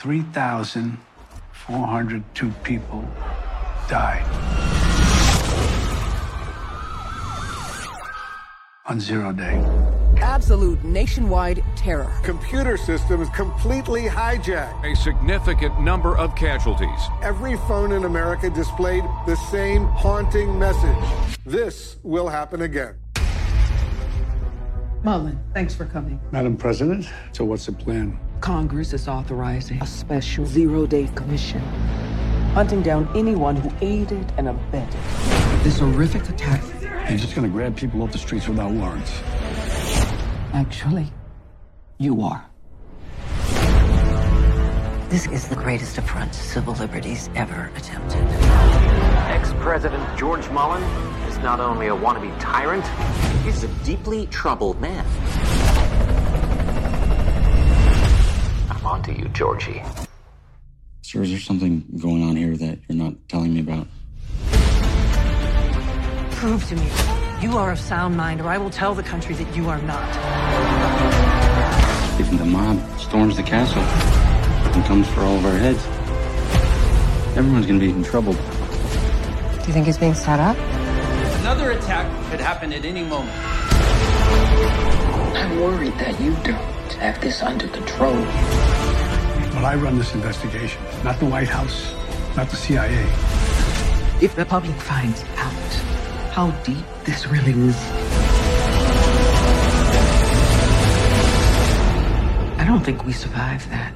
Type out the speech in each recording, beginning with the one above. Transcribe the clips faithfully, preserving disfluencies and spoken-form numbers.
three thousand four hundred two people died on zero day. Absolute nationwide terror. Computer systems completely hijacked. A significant number of casualties. Every phone in America displayed the same haunting message. This will happen again. Mullen, thanks for coming. Madam President, so what's the plan? Congress is authorizing a special zero-day commission, hunting down anyone who aided and abetted this horrific attack. You're just gonna grab people off the streets without warrants. Actually, you are. This is the greatest affront to civil liberties ever attempted. Ex-President George Mullen is not only a wannabe tyrant, he's a deeply troubled man. I'm on to you, Georgie. Sir, is there something going on here that you're not telling me about? Prove to me you are of sound mind, or I will tell the country that you are not. If the mob storms the castle and comes for all of our heads, everyone's gonna be in trouble. Do you think it's being set up? Another attack could happen at any moment. I'm worried that you don't have this under control. But I run this investigation, not the White House, not the C I A. If the public finds out how deep this really is, I don't think we survive that.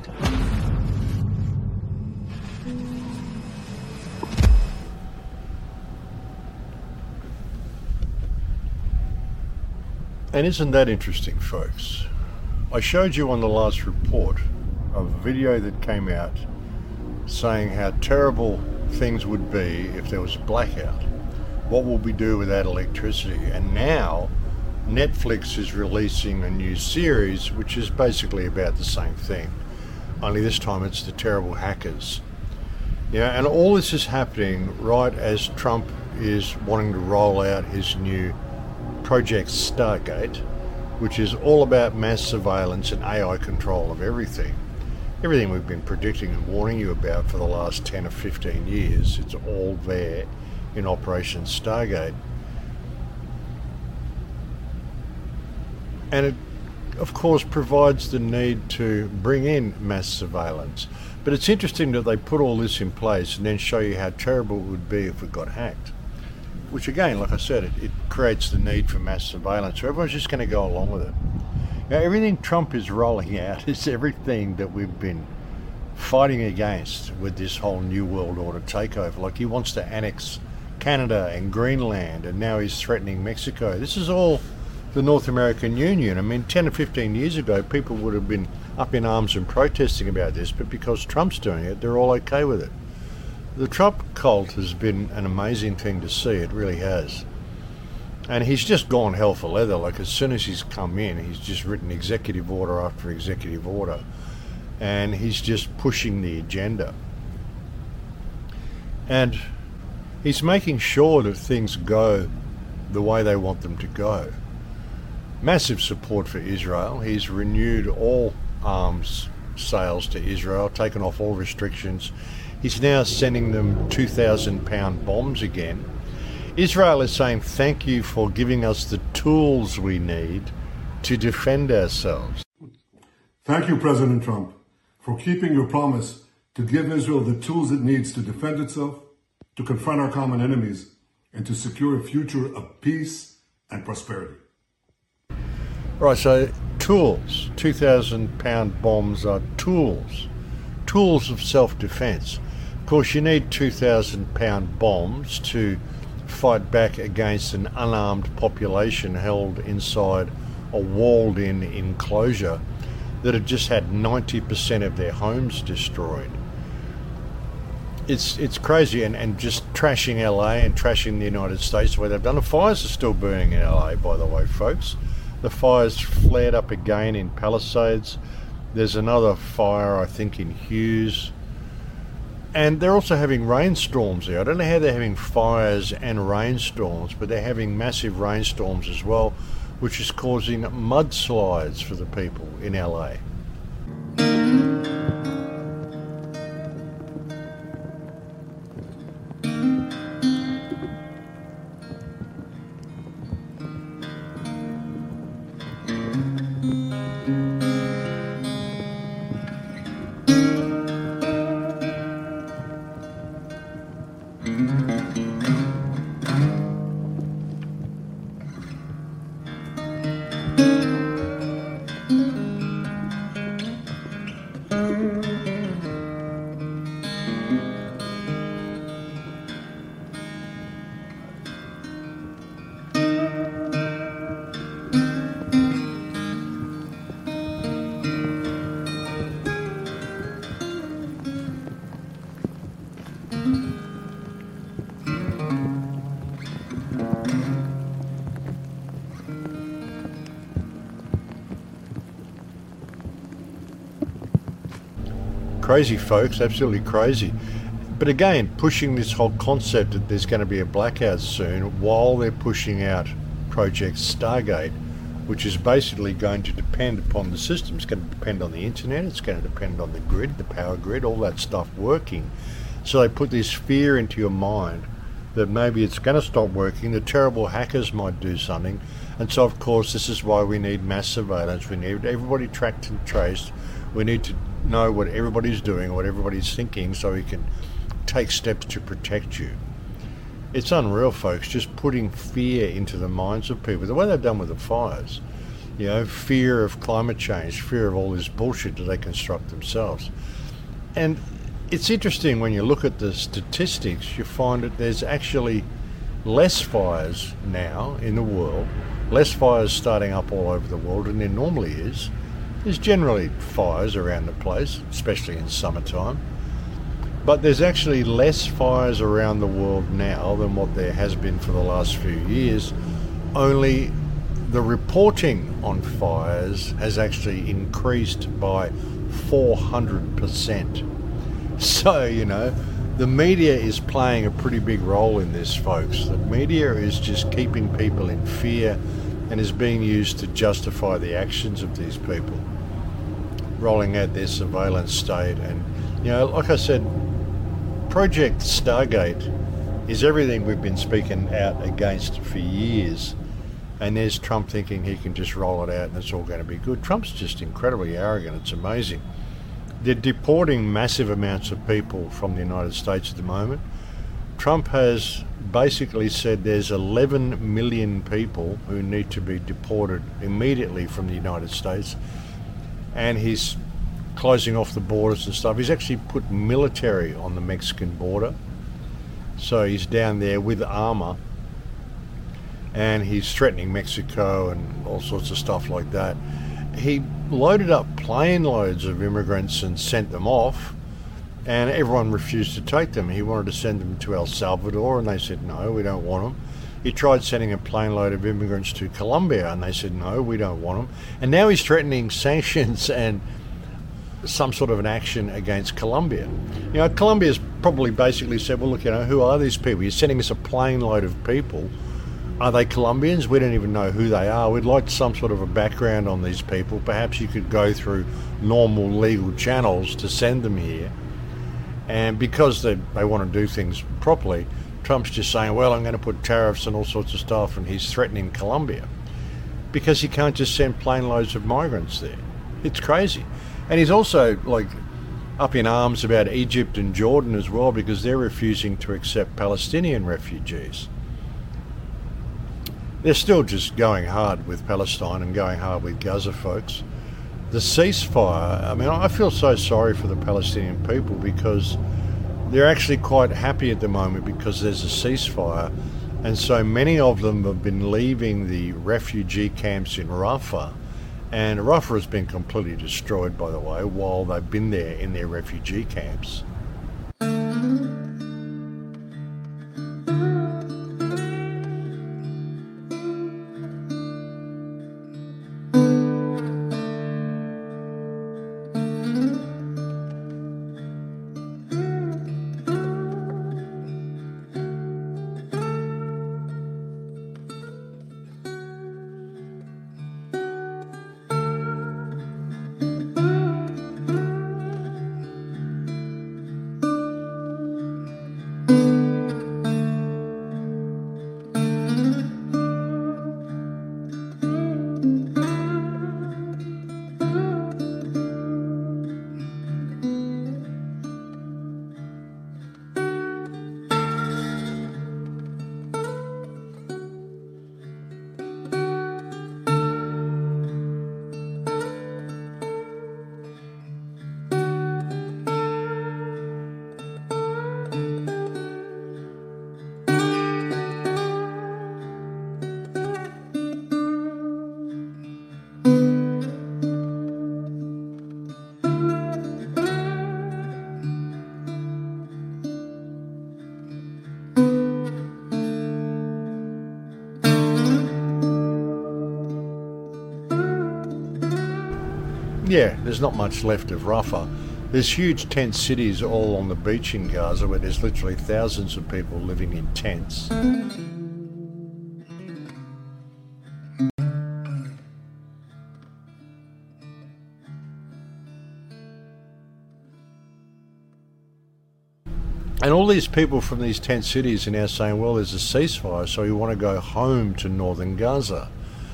And isn't that interesting, folks? I showed you on the last report a video that came out saying how terrible things would be if there was a blackout. What will we do without electricity? And now Netflix is releasing a new series which is basically about the same thing, only this time it's the terrible hackers. Yeah, and all this is happening right as Trump is wanting to roll out his new Project Stargate, which is all about mass surveillance and A I control of everything. Everything we've been predicting and warning you about for the last ten or fifteen years, it's all there in Operation Stargate. And it, of course, provides the need to bring in mass surveillance. But it's interesting that they put all this in place and then show you how terrible it would be if it got hacked. Which again, like I said, it, it creates the need for mass surveillance. So everyone's just going to go along with it. Now, everything Trump is rolling out is everything that we've been fighting against with this whole New World Order takeover. Like, he wants to annex Canada and Greenland, and now he's threatening Mexico. This is all the North American Union. I mean, ten or fifteen years ago, people would have been up in arms and protesting about this, but because Trump's doing it, they're all okay with it. The Trump cult has been an amazing thing to see, it really has. And he's just gone hell for leather. Like, as soon as he's come in, he's just written executive order after executive order. And he's just pushing the agenda. And he's making sure that things go the way they want them to go. Massive support for Israel. He's renewed all arms sales to Israel, taken off all restrictions. He's now sending them two thousand pound bombs again. Israel is saying thank you for giving us the tools we need to defend ourselves. Thank you, President Trump, for keeping your promise to give Israel the tools it needs to defend itself, to confront our common enemies, and to secure a future of peace and prosperity. Right, so tools, two thousand pound bombs are tools, tools of self-defense. Of course, you need two thousand pound bombs to fight back against an unarmed population held inside a walled-in enclosure that had just had ninety percent of their homes destroyed. It's it's crazy, and, and just trashing L A and trashing the United States the way they've done. The fires are still burning in L A, by the way, folks. The fires flared up again in Palisades. There's another fire, I think, in Hughes. And they're also having rainstorms there. I don't know how they're having fires and rainstorms, but they're having massive rainstorms as well, which is causing mudslides for the people in L A. crazy, folks, absolutely crazy. But again, pushing this whole concept that there's going to be a blackout soon while they're pushing out Project Stargate, which is basically going to depend upon the system. It's going to depend on the internet, it's going to depend on the grid, the power grid, all that stuff working. So they put this fear into your mind that maybe it's going to stop working, the terrible hackers might do something. And so, of course, this is why we need mass surveillance. We need everybody tracked and traced. We need to know what everybody's doing, what everybody's thinking, so we can take steps to protect you. It's unreal, folks, just putting fear into the minds of people. The way they've done with the fires, you know, fear of climate change, fear of all this bullshit that they construct themselves. And it's interesting when you look at the statistics, you find that there's actually less fires now in the world, less fires starting up all over the world than there normally is. There's generally fires around the place, especially in summertime. But there's actually less fires around the world now than what there has been for the last few years. Only the reporting on fires has actually increased by four hundred percent. So, you know, the media is playing a pretty big role in this, folks. The media is just keeping people in fear and is being used to justify the actions of these people, rolling out their surveillance state. And, you know, like I said, Project Stargate is everything we've been speaking out against for years. And there's Trump thinking he can just roll it out and it's all going to be good. Trump's just incredibly arrogant. It's amazing. They're deporting massive amounts of people from the United States at the moment. Trump has basically said there's eleven million people who need to be deported immediately from the United States. And he's closing off the borders and stuff. He's actually put military on the Mexican border. So he's down there with armor. And he's threatening Mexico and all sorts of stuff like that. He loaded up plane loads of immigrants and sent them off, and everyone refused to take them. He wanted to send them to El Salvador, and they said, no, we don't want them. He tried sending a plane load of immigrants to Colombia, and they said, no, we don't want them. And now he's threatening sanctions and some sort of an action against Colombia. You know, Colombia's probably basically said, well, look, you know, who are these people? You're sending us a plane load of people. Are they Colombians? We don't even know who they are. We'd like some sort of a background on these people. Perhaps you could go through normal legal channels to send them here. And because they, they want to do things properly, Trump's just saying, well, I'm going to put tariffs and all sorts of stuff, and he's threatening Colombia. Because he can't just send plane loads of migrants there. It's crazy. And he's also, like, up in arms about Egypt and Jordan as well, because they're refusing to accept Palestinian refugees. They're still just going hard with Palestine and going hard with Gaza, folks. The ceasefire, I mean, I feel so sorry for the Palestinian people because they're actually quite happy at the moment because there's a ceasefire. And so many of them have been leaving the refugee camps in Rafah. And Rafah has been completely destroyed, by the way, while they've been there in their refugee camps. Yeah, there's not much left of Rafah. There's huge tent cities all on the beach in Gaza where there's literally thousands of people living in tents. And all these people from these tent cities are now saying, well, there's a ceasefire, so we want to go home to northern Gaza.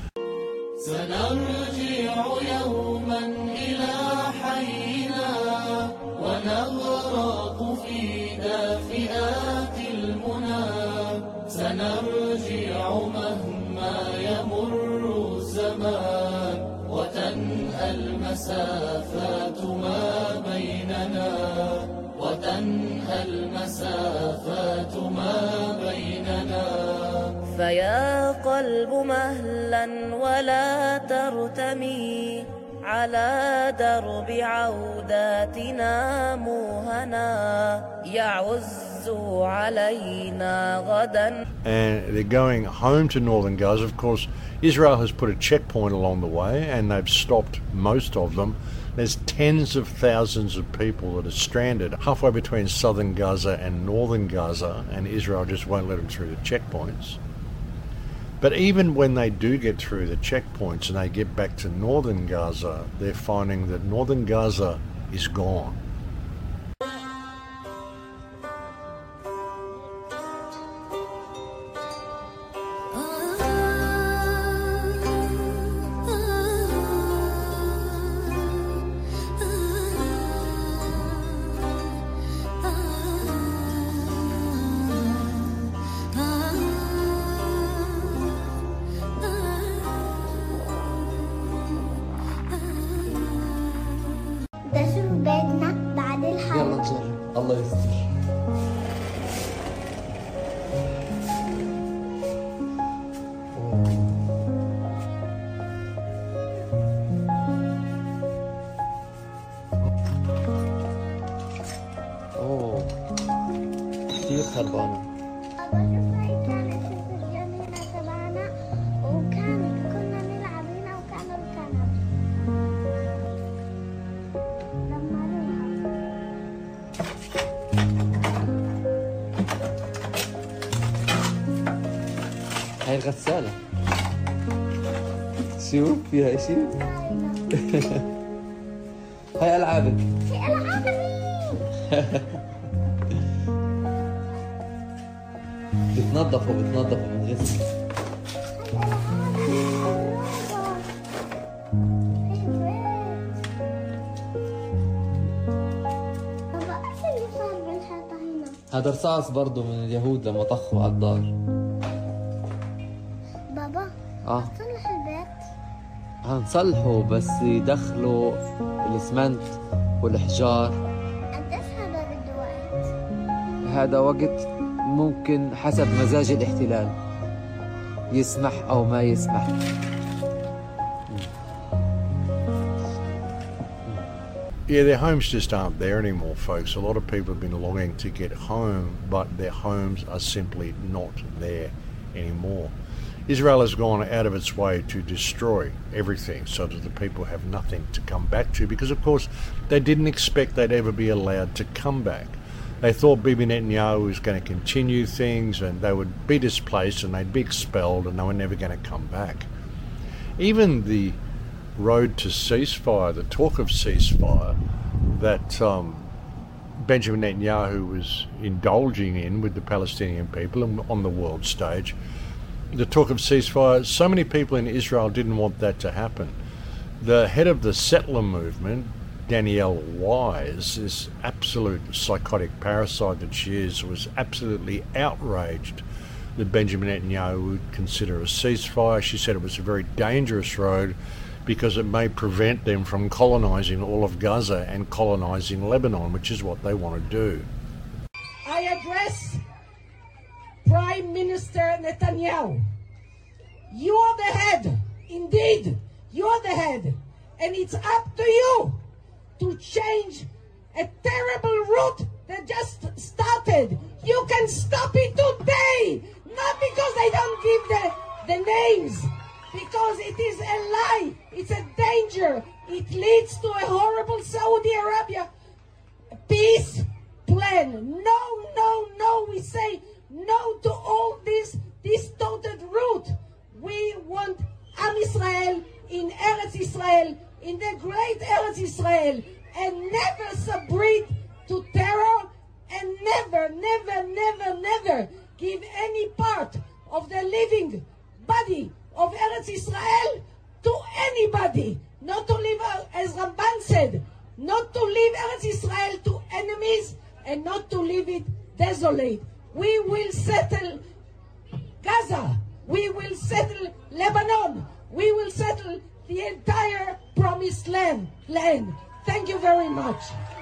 وتنهى المسافات ما بيننا فيا قلب مهلا ولا ترتمي على درب عوداتنا موهنا يعز علينا غدا. And they're going home to northern Gaza. Of course, Israel has put a checkpoint along the way and they've stopped most of them. There's tens of thousands of people that are stranded halfway between southern Gaza and northern Gaza, and Israel just won't let them through the checkpoints. But even when they do get through the checkpoints and they get back to northern Gaza, they're finding that northern Gaza is gone. يلا نجرب الله يستر. اوه كثير خربانة. هاي الغسالة شوف فيها اشي. هاي ألعابك. هاي ألعابي. بتنظفوا بتنظفوا بتغسل. هذا رصاص برضه من اليهود لما طخوا على الدار. بابا اه نصلح البيت. هنصلحه بس يدخلوا الاسمنت والحجار. قديش هذا بده وقت؟ هذا وقت ممكن حسب مزاج الاحتلال يسمح او ما يسمح. Yeah, their homes just aren't there anymore, folks. A lot of people have been longing to get home, but their homes are simply not there anymore. Israel has gone out of its way to destroy everything so that the people have nothing to come back to, because of course they didn't expect they'd ever be allowed to come back. They thought Bibi Netanyahu was going to continue things and they would be displaced and they'd be expelled and they were never going to come back. Even the road to ceasefire, the talk of ceasefire that um, Benjamin Netanyahu was indulging in with the Palestinian people and on the world stage, the talk of ceasefire, so many people in Israel didn't want that to happen. The head of the settler movement, Danielle Wise, this absolute psychotic parasite that she is, was absolutely outraged that Benjamin Netanyahu would consider a ceasefire. She said it was a very dangerous road because it may prevent them from colonising all of Gaza and colonising Lebanon, which is what they want to do. I address Prime Minister Netanyahu. You are the head. Indeed, you are the head. And it's up to you to change a terrible route that just started. You can stop it today. Not because they don't give the, the names. Because it is a lie. It's a danger. It leads to a horrible Saudi Arabia this plan. No, no, no. We say no to all this distorted route. We want Am Israel in Eretz Israel, in the great Eretz Israel, and never submit to terror, and never, never, never, never give any part of the living body of Eretz Israel to anybody. Not to leave, as Ramban said, not to leave Eretz Israel to enemies, and not to leave it desolate. We will settle Gaza. We will settle Lebanon. We will settle the entire promised land. land. Thank you very much.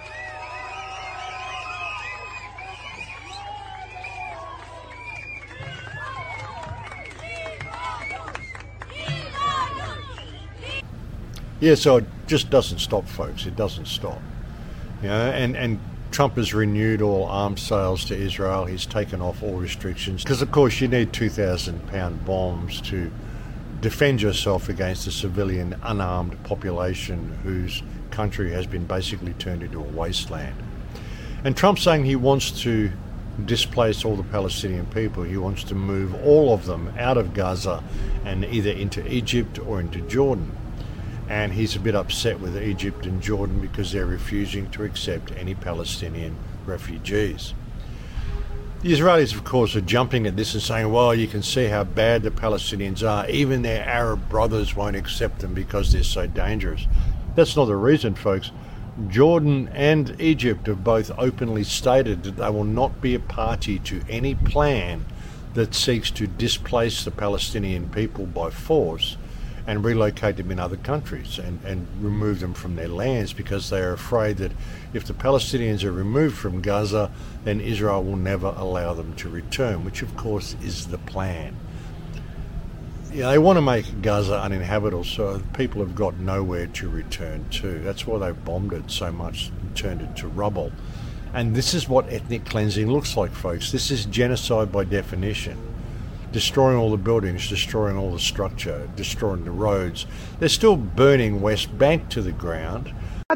Yeah, so it just doesn't stop, folks. It doesn't stop. You know, and, and Trump has renewed all arms sales to Israel. He's taken off all restrictions. Because, of course, you need two thousand pound bombs to defend yourself against a civilian, unarmed population whose country has been basically turned into a wasteland. And Trump's saying he wants to displace all the Palestinian people. He wants to move all of them out of Gaza and either into Egypt or into Jordan. And he's a bit upset with Egypt and Jordan because they're refusing to accept any Palestinian refugees. The Israelis, of course, are jumping at this and saying, well, you can see how bad the Palestinians are. Even their Arab brothers won't accept them because they're so dangerous. That's not the reason, folks. Jordan and Egypt have both openly stated that they will not be a party to any plan that seeks to displace the Palestinian people by force and relocate them in other countries and, and remove them from their lands, because they are afraid that if the Palestinians are removed from Gaza, then Israel will never allow them to return, which of course is the plan. Yeah, they want to make Gaza uninhabitable so people have got nowhere to return to. That's why they've bombed it so much and turned it to rubble. And this is what ethnic cleansing looks like, folks. This is genocide by definition. Destroying all the buildings, destroying all the structure, destroying the roads. They're still burning West Bank to the ground.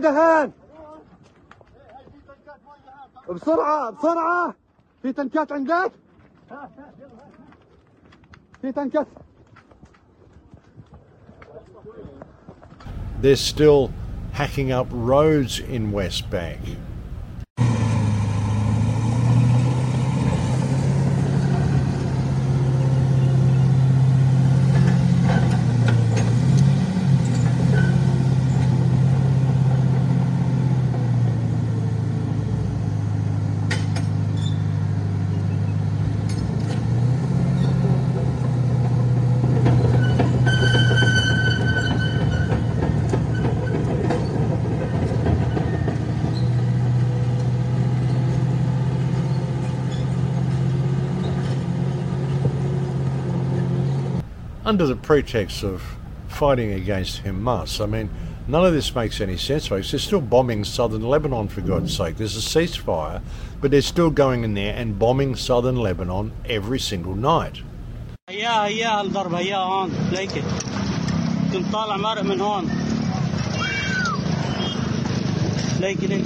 بسرعة بسرعة في تنكات عندك في تنكات. They're still hacking up roads in West Bank. Under the pretext of fighting against Hamas. I mean, none of this makes any sense, folks. They're still bombing southern Lebanon, for God's sake. There's a ceasefire, but they're still going in there and bombing southern Lebanon every single night. هيا هيا الضرب هيا هون ليك كنت طالع مارق من هون ليك ليك.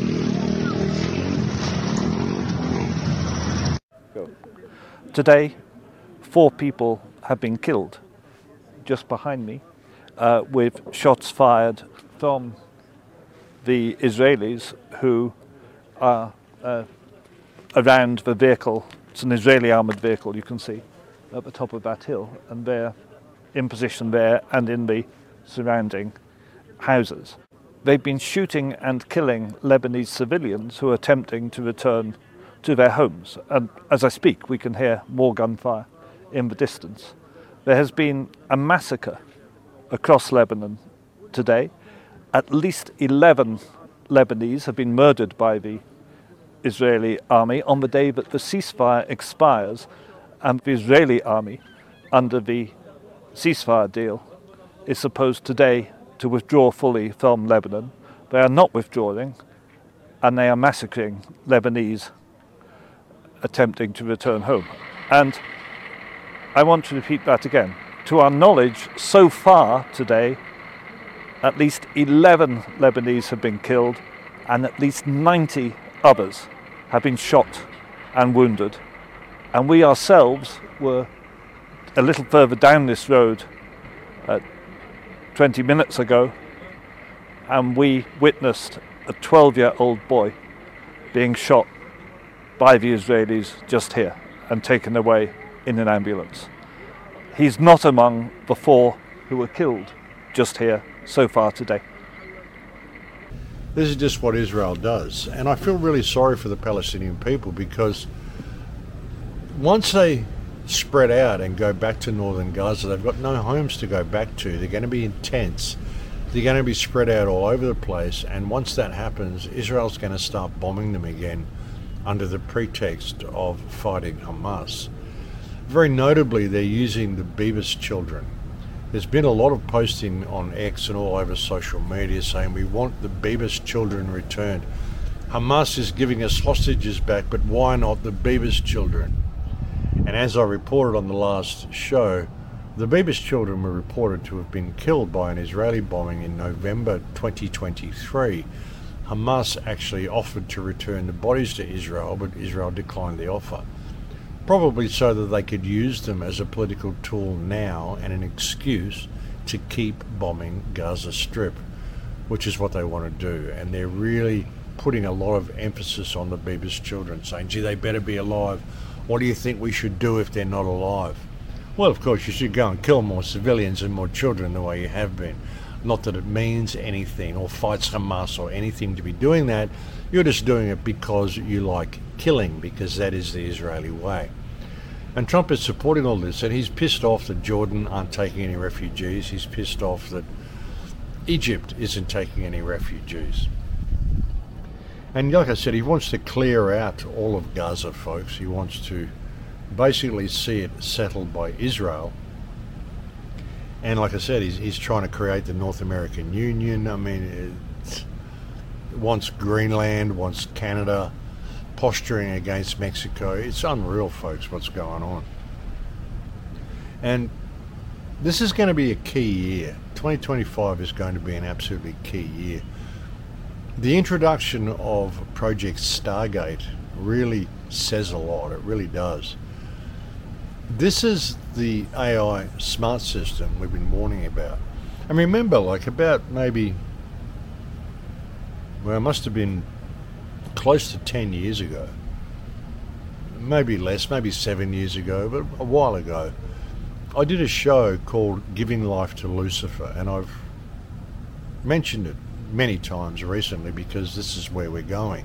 Today, four people have been killed just behind me, uh, with shots fired from the Israelis who are uh, around the vehicle. It's an Israeli armoured vehicle, you can see, at the top of that hill, and they're in position there and in the surrounding houses. They've been shooting and killing Lebanese civilians who are attempting to return to their homes, and as I speak we can hear more gunfire in the distance. There has been a massacre across Lebanon today. At least eleven Lebanese have been murdered by the Israeli army on the day that the ceasefire expires, and the Israeli army, under the ceasefire deal, is supposed today to withdraw fully from Lebanon. They are not withdrawing, and they are massacring Lebanese attempting to return home. And I want to repeat that again. To our knowledge, so far today, at least eleven Lebanese have been killed and at least ninety others have been shot and wounded. And we ourselves were a little further down this road uh, twenty minutes ago, and we witnessed a twelve-year-old boy being shot by the Israelis just here and taken away in an ambulance. He's not among the four who were killed just here so far today. This is just what Israel does. And I feel really sorry for the Palestinian people, because once they spread out and go back to northern Gaza, they've got no homes to go back to. They're going to be in tents. They're going to be spread out all over the place. And once that happens, Israel's going to start bombing them again under the pretext of fighting Hamas. Very notably, they're using the Bibas children. There's been a lot of posting on X and all over social media saying we want the Bibas children returned. Hamas is giving us hostages back, but why not the Bibas children? And as I reported on the last show, the Bibas children were reported to have been killed by an Israeli bombing in November twenty twenty-three. Hamas actually offered to return the bodies to Israel, but Israel declined the offer. Probably so that they could use them as a political tool now and an excuse to keep bombing Gaza Strip, which is what they want to do. And they're really putting a lot of emphasis on the Bibas children, saying, gee, they better be alive. What do you think we should do if they're not alive? Well, of course, you should go and kill more civilians and more children the way you have been. Not that it means anything or fights Hamas or anything to be doing that. You're just doing it because you like killing, because that is the Israeli way. And Trump is supporting all this, and he's pissed off that Jordan aren't taking any refugees. He's pissed off that Egypt isn't taking any refugees. And like I said, he wants to clear out all of Gaza, folks. He wants to basically see it settled by Israel. And like I said, he's, he's trying to create the North American Union. I mean, it wants Greenland, wants Canada, posturing against Mexico. It's unreal, folks, what's going on. And this is going to be a key year. twenty twenty-five is going to be an absolutely key year. The introduction of Project Stargate really says a lot. It really does. This is the A I smart system we've been warning about. And remember, like about maybe, well, it must have been close to ten years ago, maybe less, maybe seven years ago, but a while ago, I did a show called Giving Life to Lucifer, and I've mentioned it many times recently because this is where we're going.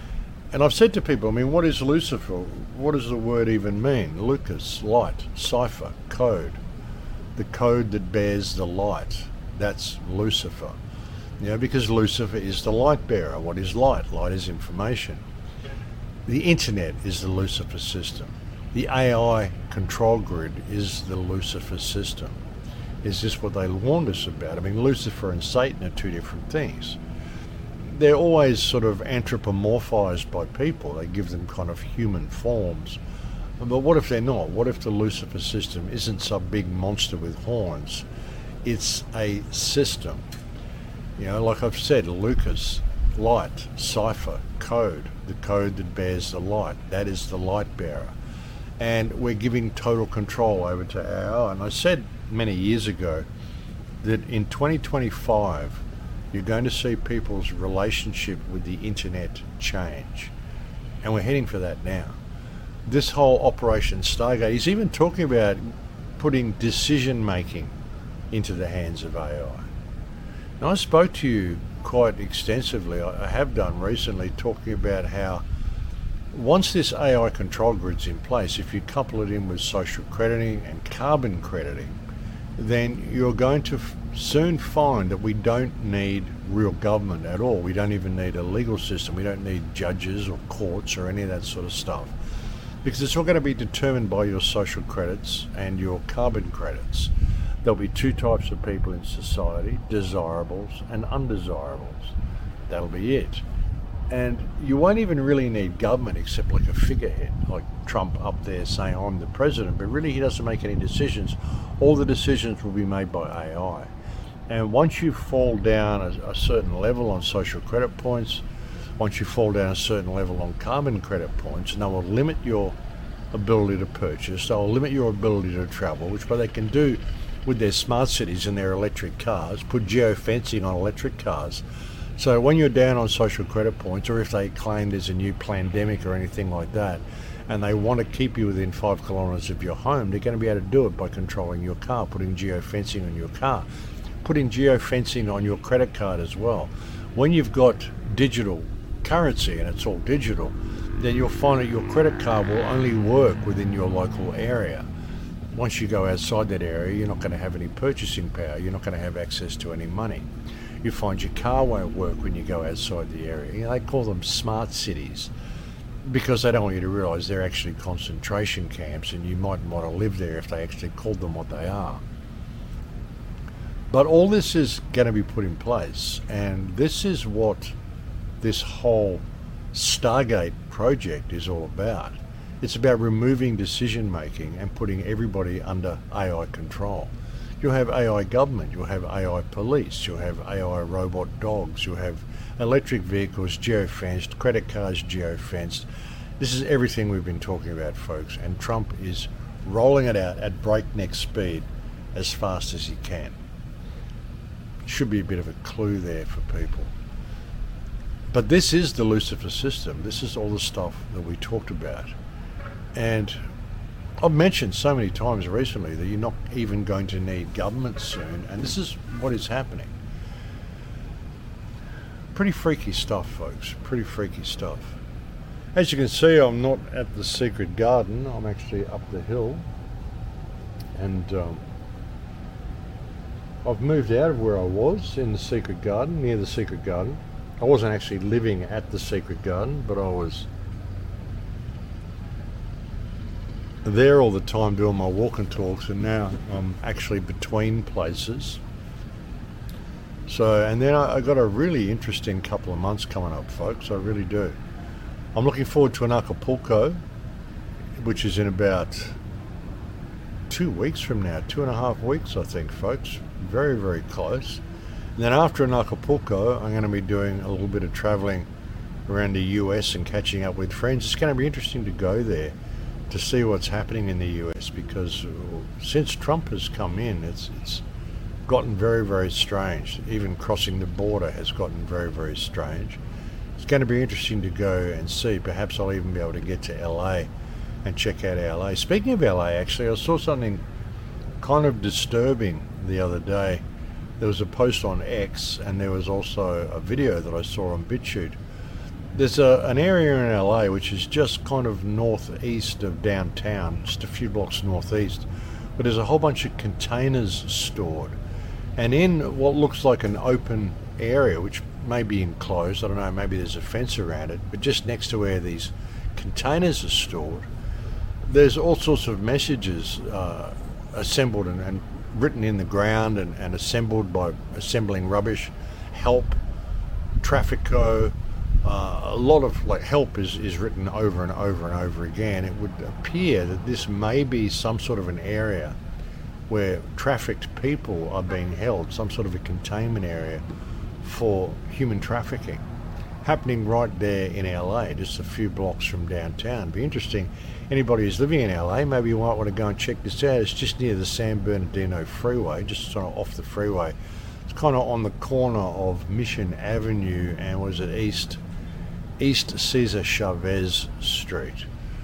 And I've said to people, I mean, what is Lucifer? What does the word even mean? Lucas, light, cipher, code. The code that bears the light. That's Lucifer. You know, because Lucifer is the light bearer. What is light? Light is information. The internet is the Lucifer system. The A I control grid is the Lucifer system. Is this what they warned us about? I mean, Lucifer and Satan are two different things. They're always sort of anthropomorphized by people. They give them kind of human forms. But what if they're not? What if the Lucifer system isn't some big monster with horns? It's a system. You know, like I've said, Lucas, light, cipher, code, the code that bears the light. That is the light bearer. And we're giving total control over to A I. And I said many years ago that in twenty twenty-five, you're going to see people's relationship with the internet change. And we're heading for that now. This whole Operation Stargate, he's even talking about putting decision making into the hands of A I. Now, I spoke to you quite extensively, I have done recently, talking about how once this A I control grid's in place, if you couple it in with social crediting and carbon crediting, then you're going to f- soon find that we don't need real government at all. We don't even need a legal system. We don't need judges or courts or any of that sort of stuff, because it's all going to be determined by your social credits and your carbon credits. There'll be two types of people in society, desirables and undesirables. That'll be it. And you won't even really need government except like a figurehead, like Trump up there saying, I'm the president, but really he doesn't make any decisions. All the decisions will be made by A I. And once you fall down a, a certain level on social credit points, once you fall down a certain level on carbon credit points, and they will limit your ability to purchase, they will limit your ability to travel, which what they can do with their smart cities and their electric cars, put geofencing on electric cars. So when you're down on social credit points, or if they claim there's a new pandemic or anything like that, and they want to keep you within five kilometres of your home, they're going to be able to do it by controlling your car, putting geofencing on your car, putting geofencing on your credit card as well. When you've got digital currency and it's all digital, then you'll find that your credit card will only work within your local area. Once you go outside that area, you're not going to have any purchasing power, you're not going to have access to any money. You find your car won't work when you go outside the area. You know, they call them smart cities because they don't want you to realise they're actually concentration camps, and you mightn't want to live there if they actually called them what they are. But all this is going to be put in place, and this is what this whole Stargate project is all about. It's about removing decision making and putting everybody under A I control. You'll have A I government, you'll have A I police, you'll have A I robot dogs, you'll have electric vehicles geofenced, credit cards geofenced. This is everything we've been talking about, folks, and Trump is rolling it out at breakneck speed as fast as he can. Should be a bit of a clue there for people. But this is the Lucifer system. This is all the stuff that we talked about. And I've mentioned so many times recently that you're not even going to need government soon, and this is what is happening. Pretty freaky stuff, folks. Pretty freaky stuff. As you can see, I'm not at the secret garden. I'm actually up the hill. And um, I've moved out of where I was in the secret garden, near the secret garden. I wasn't actually living at the secret garden, but I was there all the time doing my walk and talks, and now I'm actually between places. So, and then I, I got a really interesting couple of months coming up, folks. I really do. I'm looking forward to an Acapulco, which is in about two weeks from now, two and a half weeks, I think, folks. Very, very close. And then after an Acapulco, I'm going to be doing a little bit of traveling around the U S and catching up with friends. It's going to be interesting to go there to see what's happening in the U S, because since Trump has come in, it's it's gotten very, very strange. Even crossing the border has gotten very, very strange. It's going to be interesting to go and see. Perhaps I'll even be able to get to L A and check out L A. Speaking of L A, actually, I saw something kind of disturbing the other day. There was a post on X, and there was also a video that I saw on BitChute. There's a, an area in L A which is just kind of northeast of downtown, just a few blocks northeast, but there's a whole bunch of containers stored. And in what looks like an open area, which may be enclosed, I don't know, maybe there's a fence around it, but just next to where these containers are stored, there's all sorts of messages uh, assembled and, and written in the ground and, and assembled by assembling rubbish. Help, Traffico, uh, a lot of like help is, is written over and over and over again. It would appear that this may be some sort of an area where trafficked people are being held, some sort of a containment area for human trafficking, happening right there in L A, just a few blocks from downtown. Be interesting. Anybody who's living in L A, maybe you might want to go and check this out. It's just near the San Bernardino Freeway, just sort of off the freeway. It's kind of on the corner of Mission Avenue and was it East East Cesar Chavez Street.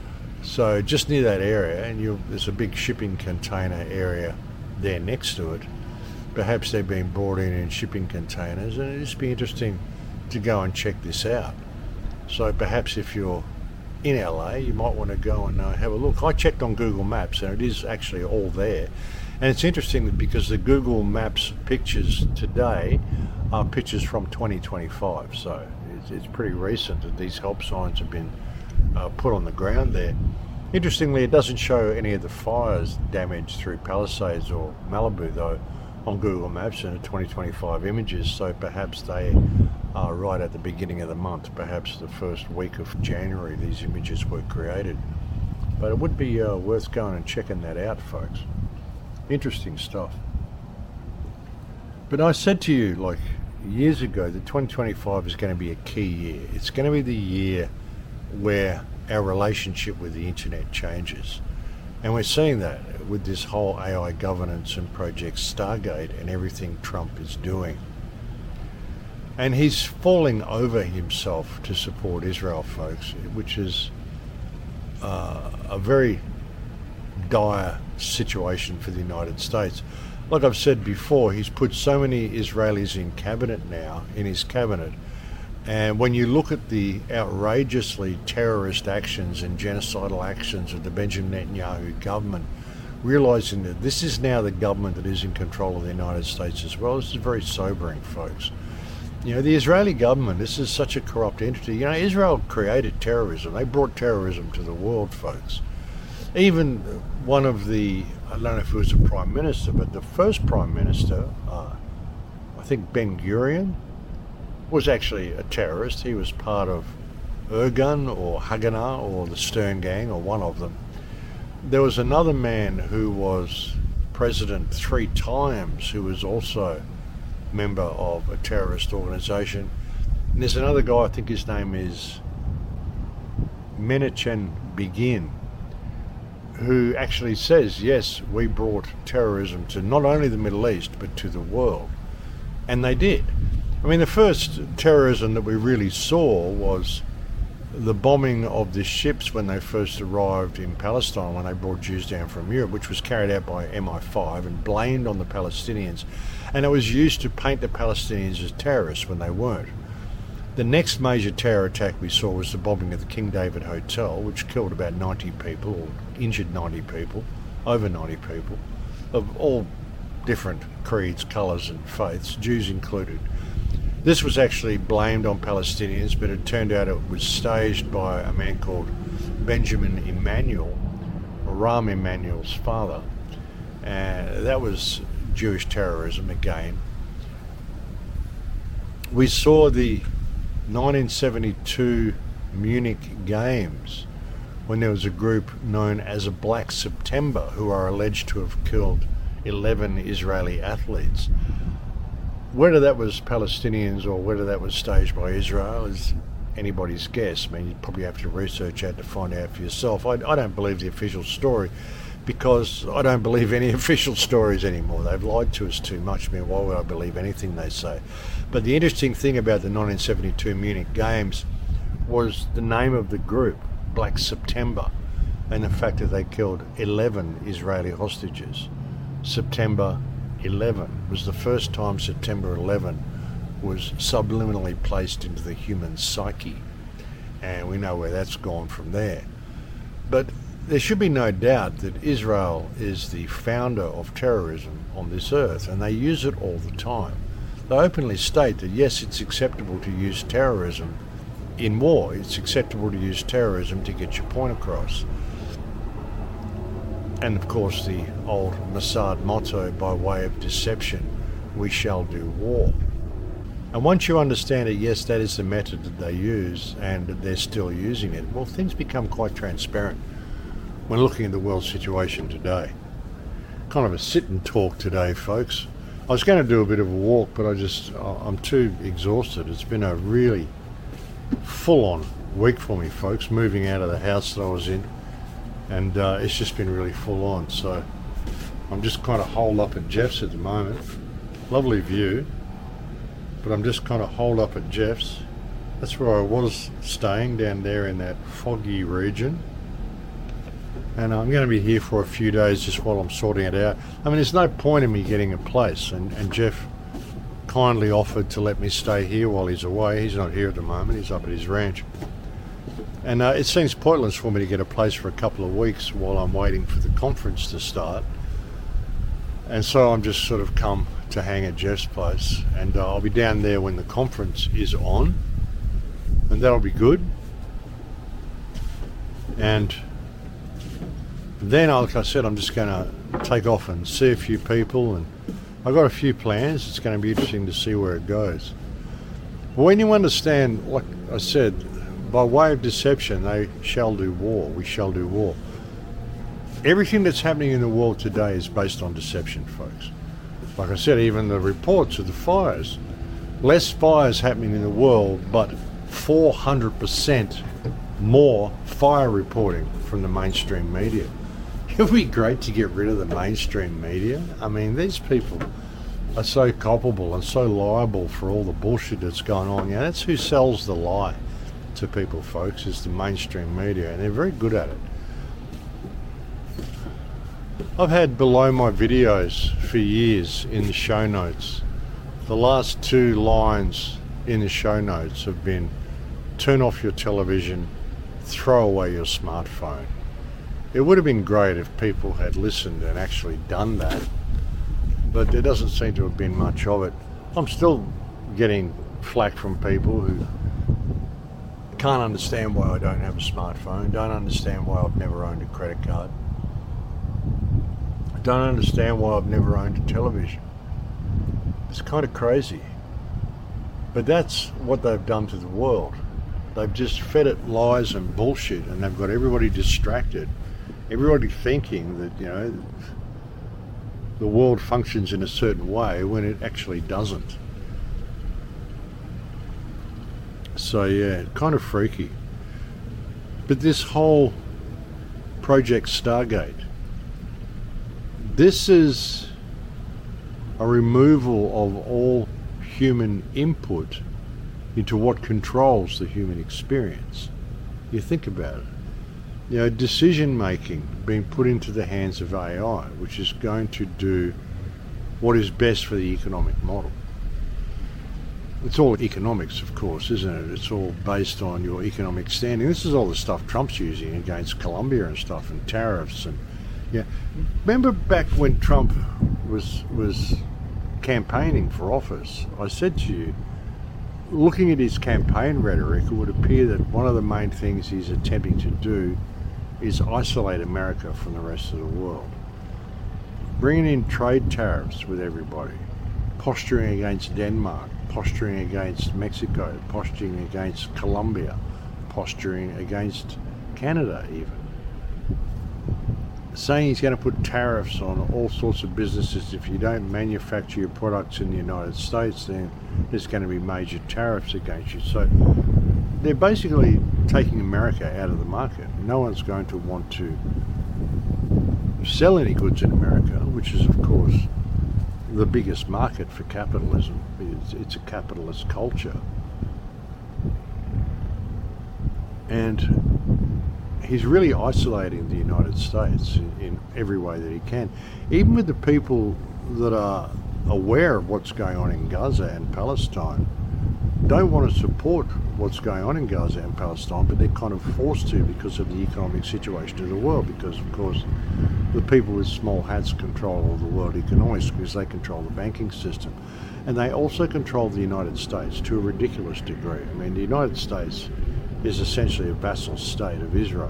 So just near that area, and you'll, there's a big shipping container area there next to it. Perhaps they've been brought in in shipping containers, and it'd just be interesting to go and check this out. So perhaps if you're in L A, you might want to go and uh, have a look. I checked on Google Maps, and it is actually all there. And it's interesting that because the Google Maps pictures today are pictures from twenty twenty-five, so it's, it's pretty recent that these help signs have been uh, put on the ground there. Interestingly, it doesn't show any of the fires damaged through Palisades or Malibu, though, on Google Maps and the twenty twenty-five images, so perhaps they are right at the beginning of the month, perhaps the first week of January these images were created. But it would be uh, worth going and checking that out, folks. Interesting stuff. But I said to you, like, years ago that twenty twenty-five is going to be a key year. It's going to be the year where our relationship with the internet changes. And we're seeing that with this whole A I governance and Project Stargate and everything Trump is doing. And he's falling over himself to support Israel, folks, which is uh, a very dire situation for the United States. Like I've said before, he's put so many Israelis in cabinet now, in his cabinet, and when you look at the outrageously terrorist actions and genocidal actions of the Benjamin Netanyahu government, realising that this is now the government that is in control of the United States as well, this is very sobering, folks. You know, the Israeli government, this is such a corrupt entity. You know, Israel created terrorism. They brought terrorism to the world, folks. Even one of the, I don't know if it was a prime minister, but the first prime minister, uh, I think Ben Gurion, was actually a terrorist. He was part of Irgun or Haganah or the Stern Gang or one of them. There was another man who was president three times who was also member of a terrorist organisation. And there's another guy, I think his name is Menachem Begin, who actually says, yes, we brought terrorism to not only the Middle East, but to the world. And they did. I mean, the first terrorism that we really saw was the bombing of the ships when they first arrived in Palestine, when they brought Jews down from Europe, which was carried out by M I five and blamed on the Palestinians. And it was used to paint the Palestinians as terrorists when they weren't. The next major terror attack we saw was the bombing of the King David Hotel, which killed about ninety people, or injured ninety people, over ninety people, of all different creeds, colours and faiths, Jews included. This was actually blamed on Palestinians, but it turned out it was staged by a man called Benjamin Emanuel, Rahm Emanuel's father. And that was Jewish terrorism again. We saw the nineteen seventy-two Munich Games, when there was a group known as a Black September who are alleged to have killed eleven Israeli athletes. Whether that was Palestinians or whether that was staged by Israel is anybody's guess. I mean, you'd probably have to research that to find out for yourself. I, I don't believe the official story because I don't believe any official stories anymore. They've lied to us too much. I mean, why would I believe anything they say? But the interesting thing about the nineteen seventy-two Munich Games was the name of the group, Black September, and the fact that they killed eleven Israeli hostages. September eleven was the first time September eleven was subliminally placed into the human psyche, and we know where that's gone from there. But there should be no doubt that Israel is the founder of terrorism on this earth, and they use it all the time. They openly state that yes, it's acceptable to use terrorism in war. It's acceptable to use terrorism to get your point across. And of course the old Mossad motto, by way of deception, we shall do war. And once you understand that yes, that is the method that they use and that they're still using it, well, things become quite transparent when looking at the world situation today. Kind of a sit and talk today, folks. I was going to do a bit of a walk, but I just, I'm too exhausted. It's been a really full-on week for me, folks, moving out of the house that I was in. And uh, it's just been really full on, so I'm just kind of holed up at Jeff's at the moment. Lovely view, but I'm just kind of holed up at Jeff's. That's where I was staying, down there in that foggy region. And I'm going to be here for a few days just while I'm sorting it out. I mean, there's no point in me getting a place, and, and Jeff kindly offered to let me stay here while he's away. He's not here at the moment, he's up at his ranch. And uh, it seems pointless for me to get a place for a couple of weeks while I'm waiting for the conference to start. And so I'm just sort of come to hang at Jeff's place. And uh, I'll be down there when the conference is on. And that'll be good. And then, like I said, I'm just going to take off and see a few people. And I've got a few plans. It's going to be interesting to see where it goes. But when you understand, like I said, by way of deception, they shall do war. We shall do war. Everything that's happening in the world today is based on deception, folks. Like I said, even the reports of the fires. less fires happening in the world, but four hundred percent more fire reporting from the mainstream media. It would be great to get rid of the mainstream media. I mean, these people are so culpable and so liable for all the bullshit that's going on. Yeah, that's who sells the lie to people, folks, is the mainstream media, and they're very good at it. I've had below my videos for years in the show notes. The last two lines in the show notes have been, turn off your television, throw away your smartphone. It would have been great if people had listened and actually done that, but there doesn't seem to have been much of it. I'm still getting flack from people who can't understand why I don't have a smartphone, don't understand why I've never owned a credit card, don't understand why I've never owned a television. It's kind of crazy. But that's what they've done to the world. They've just fed it lies and bullshit, and they've got everybody distracted. Everybody thinking that, you know, the world functions in a certain way when it actually doesn't. So yeah, kind of freaky. But this whole Project Stargate, this is a removal of all human input into what controls the human experience. You think about it. You know, decision making being put into the hands of A I, which is going to do what is best for the economic model. It's all economics, of course, isn't it? It's all based on your economic standing. This is all the stuff Trump's using against Colombia and stuff, and tariffs, and yeah. Remember back when Trump was was campaigning for office, I said to you, looking at his campaign rhetoric, it would appear that one of the main things he's attempting to do is isolate America from the rest of the world. Bringing in trade tariffs with everybody, posturing against Denmark, posturing against Mexico, posturing against Colombia, posturing against Canada even. Saying he's going to put tariffs on all sorts of businesses. If you don't manufacture your products in the United States, then there's going to be major tariffs against you. So they're basically taking America out of the market. No one's going to want to sell any goods in America, which is, of course, the biggest market for capitalism. It's, it's a capitalist culture. And he's really isolating the United States in, in every way that he can. Even with the people that are aware of what's going on in Gaza and Palestine, don't want to support what's going on in Gaza and Palestine, but they're kind of forced to because of the economic situation of the world, because of course the people with small hats control all the world economics because they control the banking system. And they also control the United States to a ridiculous degree. I mean, the United States is essentially a vassal state of Israel.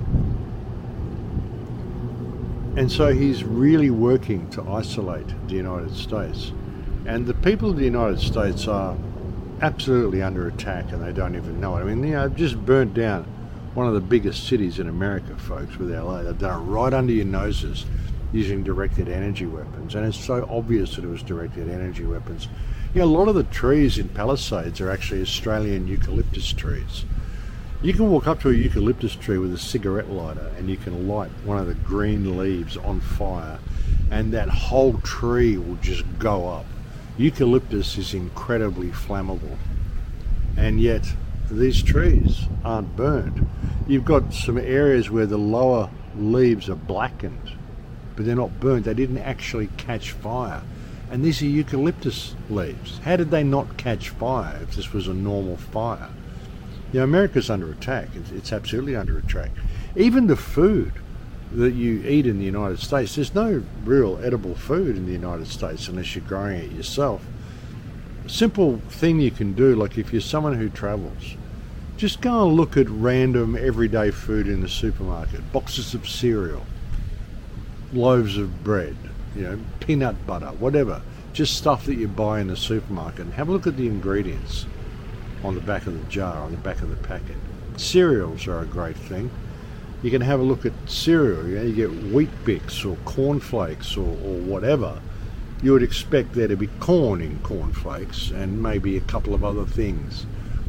And so he's really working to isolate the United States. And the people of the United States are absolutely under attack, and they don't even know it. I mean, you know, they've just burnt down one of the biggest cities in America, folks, with L A. They've done it right under your noses using directed energy weapons. And it's so obvious that it was directed energy weapons. You know, a lot of the trees in Palisades are actually Australian eucalyptus trees. You can walk up to a eucalyptus tree with a cigarette lighter and you can light one of the green leaves on fire, and that whole tree will just go up. Eucalyptus is incredibly flammable, and yet these trees aren't burned. You've got some areas where the lower leaves are blackened, but they're not burnt. They didn't actually catch fire. And these are eucalyptus leaves. How did they not catch fire if this was a normal fire? You know, America's under attack. It's, it's absolutely under attack. Even the food that you eat in the United States, there's no real edible food in the United States unless you're growing it yourself. A simple thing you can do, like if you're someone who travels, just go and look at random everyday food in the supermarket. Boxes of cereal, loaves of bread, you know, peanut butter, whatever. Just stuff that you buy in the supermarket, and have a look at the ingredients on the back of the jar, on the back of the packet. Cereals are a great thing. You can have a look at cereal. You know, you get Wheat Bix or cornflakes or, or whatever, you would expect there to be corn in cornflakes and maybe a couple of other things.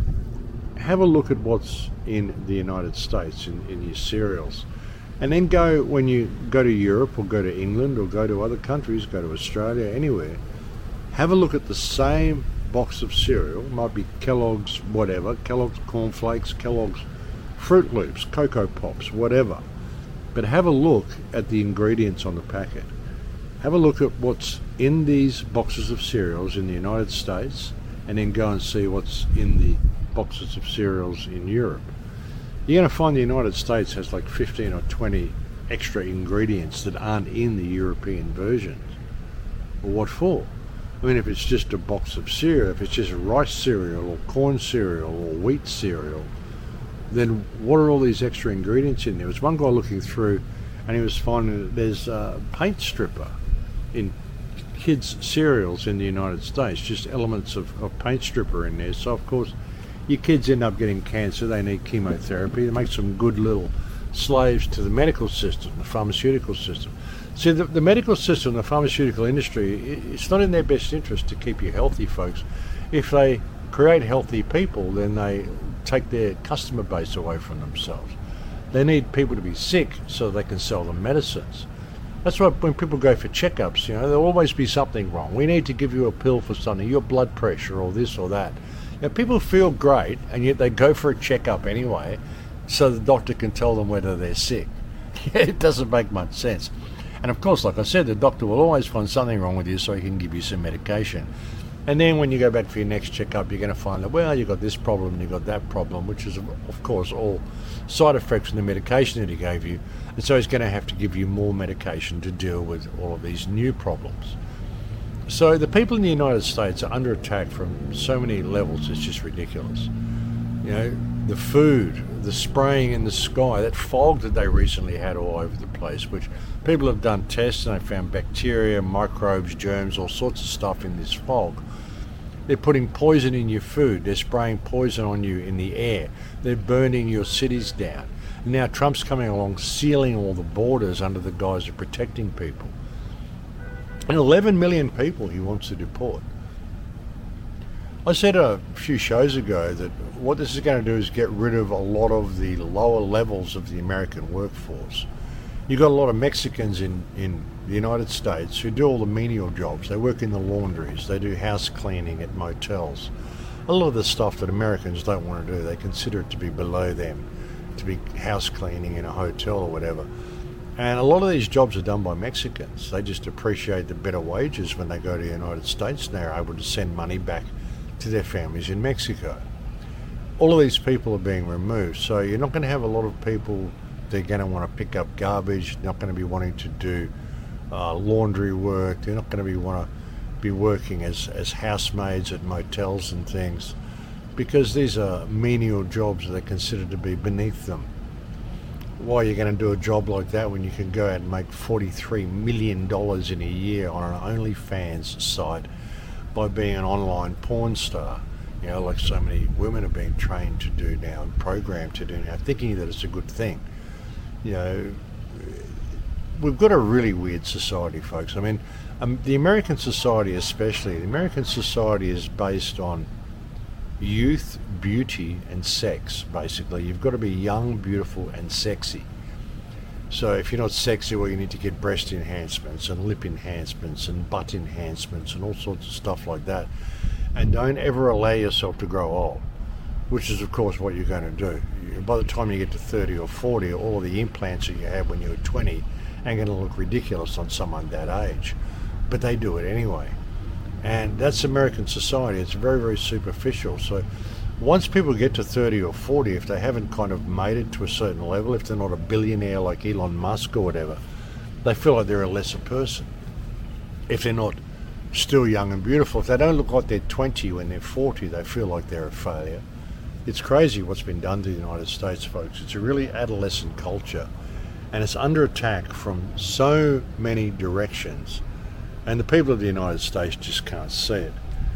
Have a look at what's in the United States in, in your cereals. And then go, when you go to Europe or go to England or go to other countries, go to Australia, anywhere, have a look at the same box of cereal. It might be Kellogg's whatever, Kellogg's cornflakes, Kellogg's Fruit Loops, Cocoa Pops, whatever. But have a look at the ingredients on the packet. Have a look at what's in these boxes of cereals in the United States, and then go and see what's in the boxes of cereals in Europe. You're going to find the United States has like fifteen or twenty extra ingredients that aren't in the European versions. Well, what for? I mean, if it's just a box of cereal, if it's just rice cereal or corn cereal or wheat cereal, then what are all these extra ingredients in there? There was one guy looking through and he was finding that there's a paint stripper in kids' cereals in the United States, just elements of, of paint stripper in there. So, of course, your kids end up getting cancer, they need chemotherapy. It makes them good little slaves to the medical system, the pharmaceutical system. See, the, the medical system, the pharmaceutical industry, it's not in their best interest to keep you healthy, folks. If they create healthy people, then they take their customer base away from themselves. They need people to be sick so they can sell them medicines. That's why when people go for checkups, you know, there'll always be something wrong. We need to give you a pill for something, your blood pressure or this or that. Now, people feel great, and yet they go for a checkup anyway, so the doctor can tell them whether they're sick. It doesn't make much sense. And of course, like I said, the doctor will always find something wrong with you so he can give you some medication. And then when you go back for your next checkup, you're going to find that, well, you've got this problem and you've got that problem, which is, of course, all side effects from the medication that he gave you. And so he's going to have to give you more medication to deal with all of these new problems. So the people in the United States are under attack from so many levels, it's just ridiculous. You know, the food, the spraying in the sky, that fog that they recently had all over the place, which people have done tests and they found bacteria, microbes, germs, all sorts of stuff in this fog. They're putting poison in your food. They're spraying poison on you in the air. They're burning your cities down. And now Trump's coming along, sealing all the borders under the guise of protecting people. And eleven million people he wants to deport. I said a few shows ago that what this is going to do is get rid of a lot of the lower levels of the American workforce. You've got a lot of Mexicans in, in the United States who do all the menial jobs. They work in the laundries. They do house cleaning at motels. A lot of the stuff that Americans don't want to do, they consider it to be below them, to be house cleaning in a hotel or whatever. And a lot of these jobs are done by Mexicans. They just appreciate the better wages when they go to the United States and they're able to send money back to their families in Mexico. All of these people are being removed, so you're not going to have a lot of people that are going to want to pick up garbage. They're not going to be wanting to do uh, laundry work. They're not going to be want to be working as, as housemaids at motels and things, because these are menial jobs that are considered to be beneath them. Why are you going to do a job like that when you can go out and make forty-three million dollars in a year on an OnlyFans site by being an online porn star? You know, like so many women are being trained to do now and programmed to do now, thinking that it's a good thing. You know, we've got a really weird society, folks. I mean, um, the American society especially, the American society is based on youth, beauty, and sex, basically. You've got to be young, beautiful, and sexy. So if you're not sexy, well, you need to get breast enhancements and lip enhancements and butt enhancements and all sorts of stuff like that. And don't ever allow yourself to grow old, which is, of course, what you're going to do. By the time you get to thirty or forty, all of the implants that you had when you were twenty are going to look ridiculous on someone that age. But they do it anyway. And that's American society. It's very, very superficial. So once people get to thirty or forty, if they haven't kind of made it to a certain level, if they're not a billionaire like Elon Musk or whatever, they feel like they're a lesser person. If they're not still young and beautiful, if they don't look like they're twenty when they're forty, they feel like they're a failure. It's crazy what's been done to the United States, folks. It's a really adolescent culture, and it's under attack from so many directions. And the people of the United States just can't see it.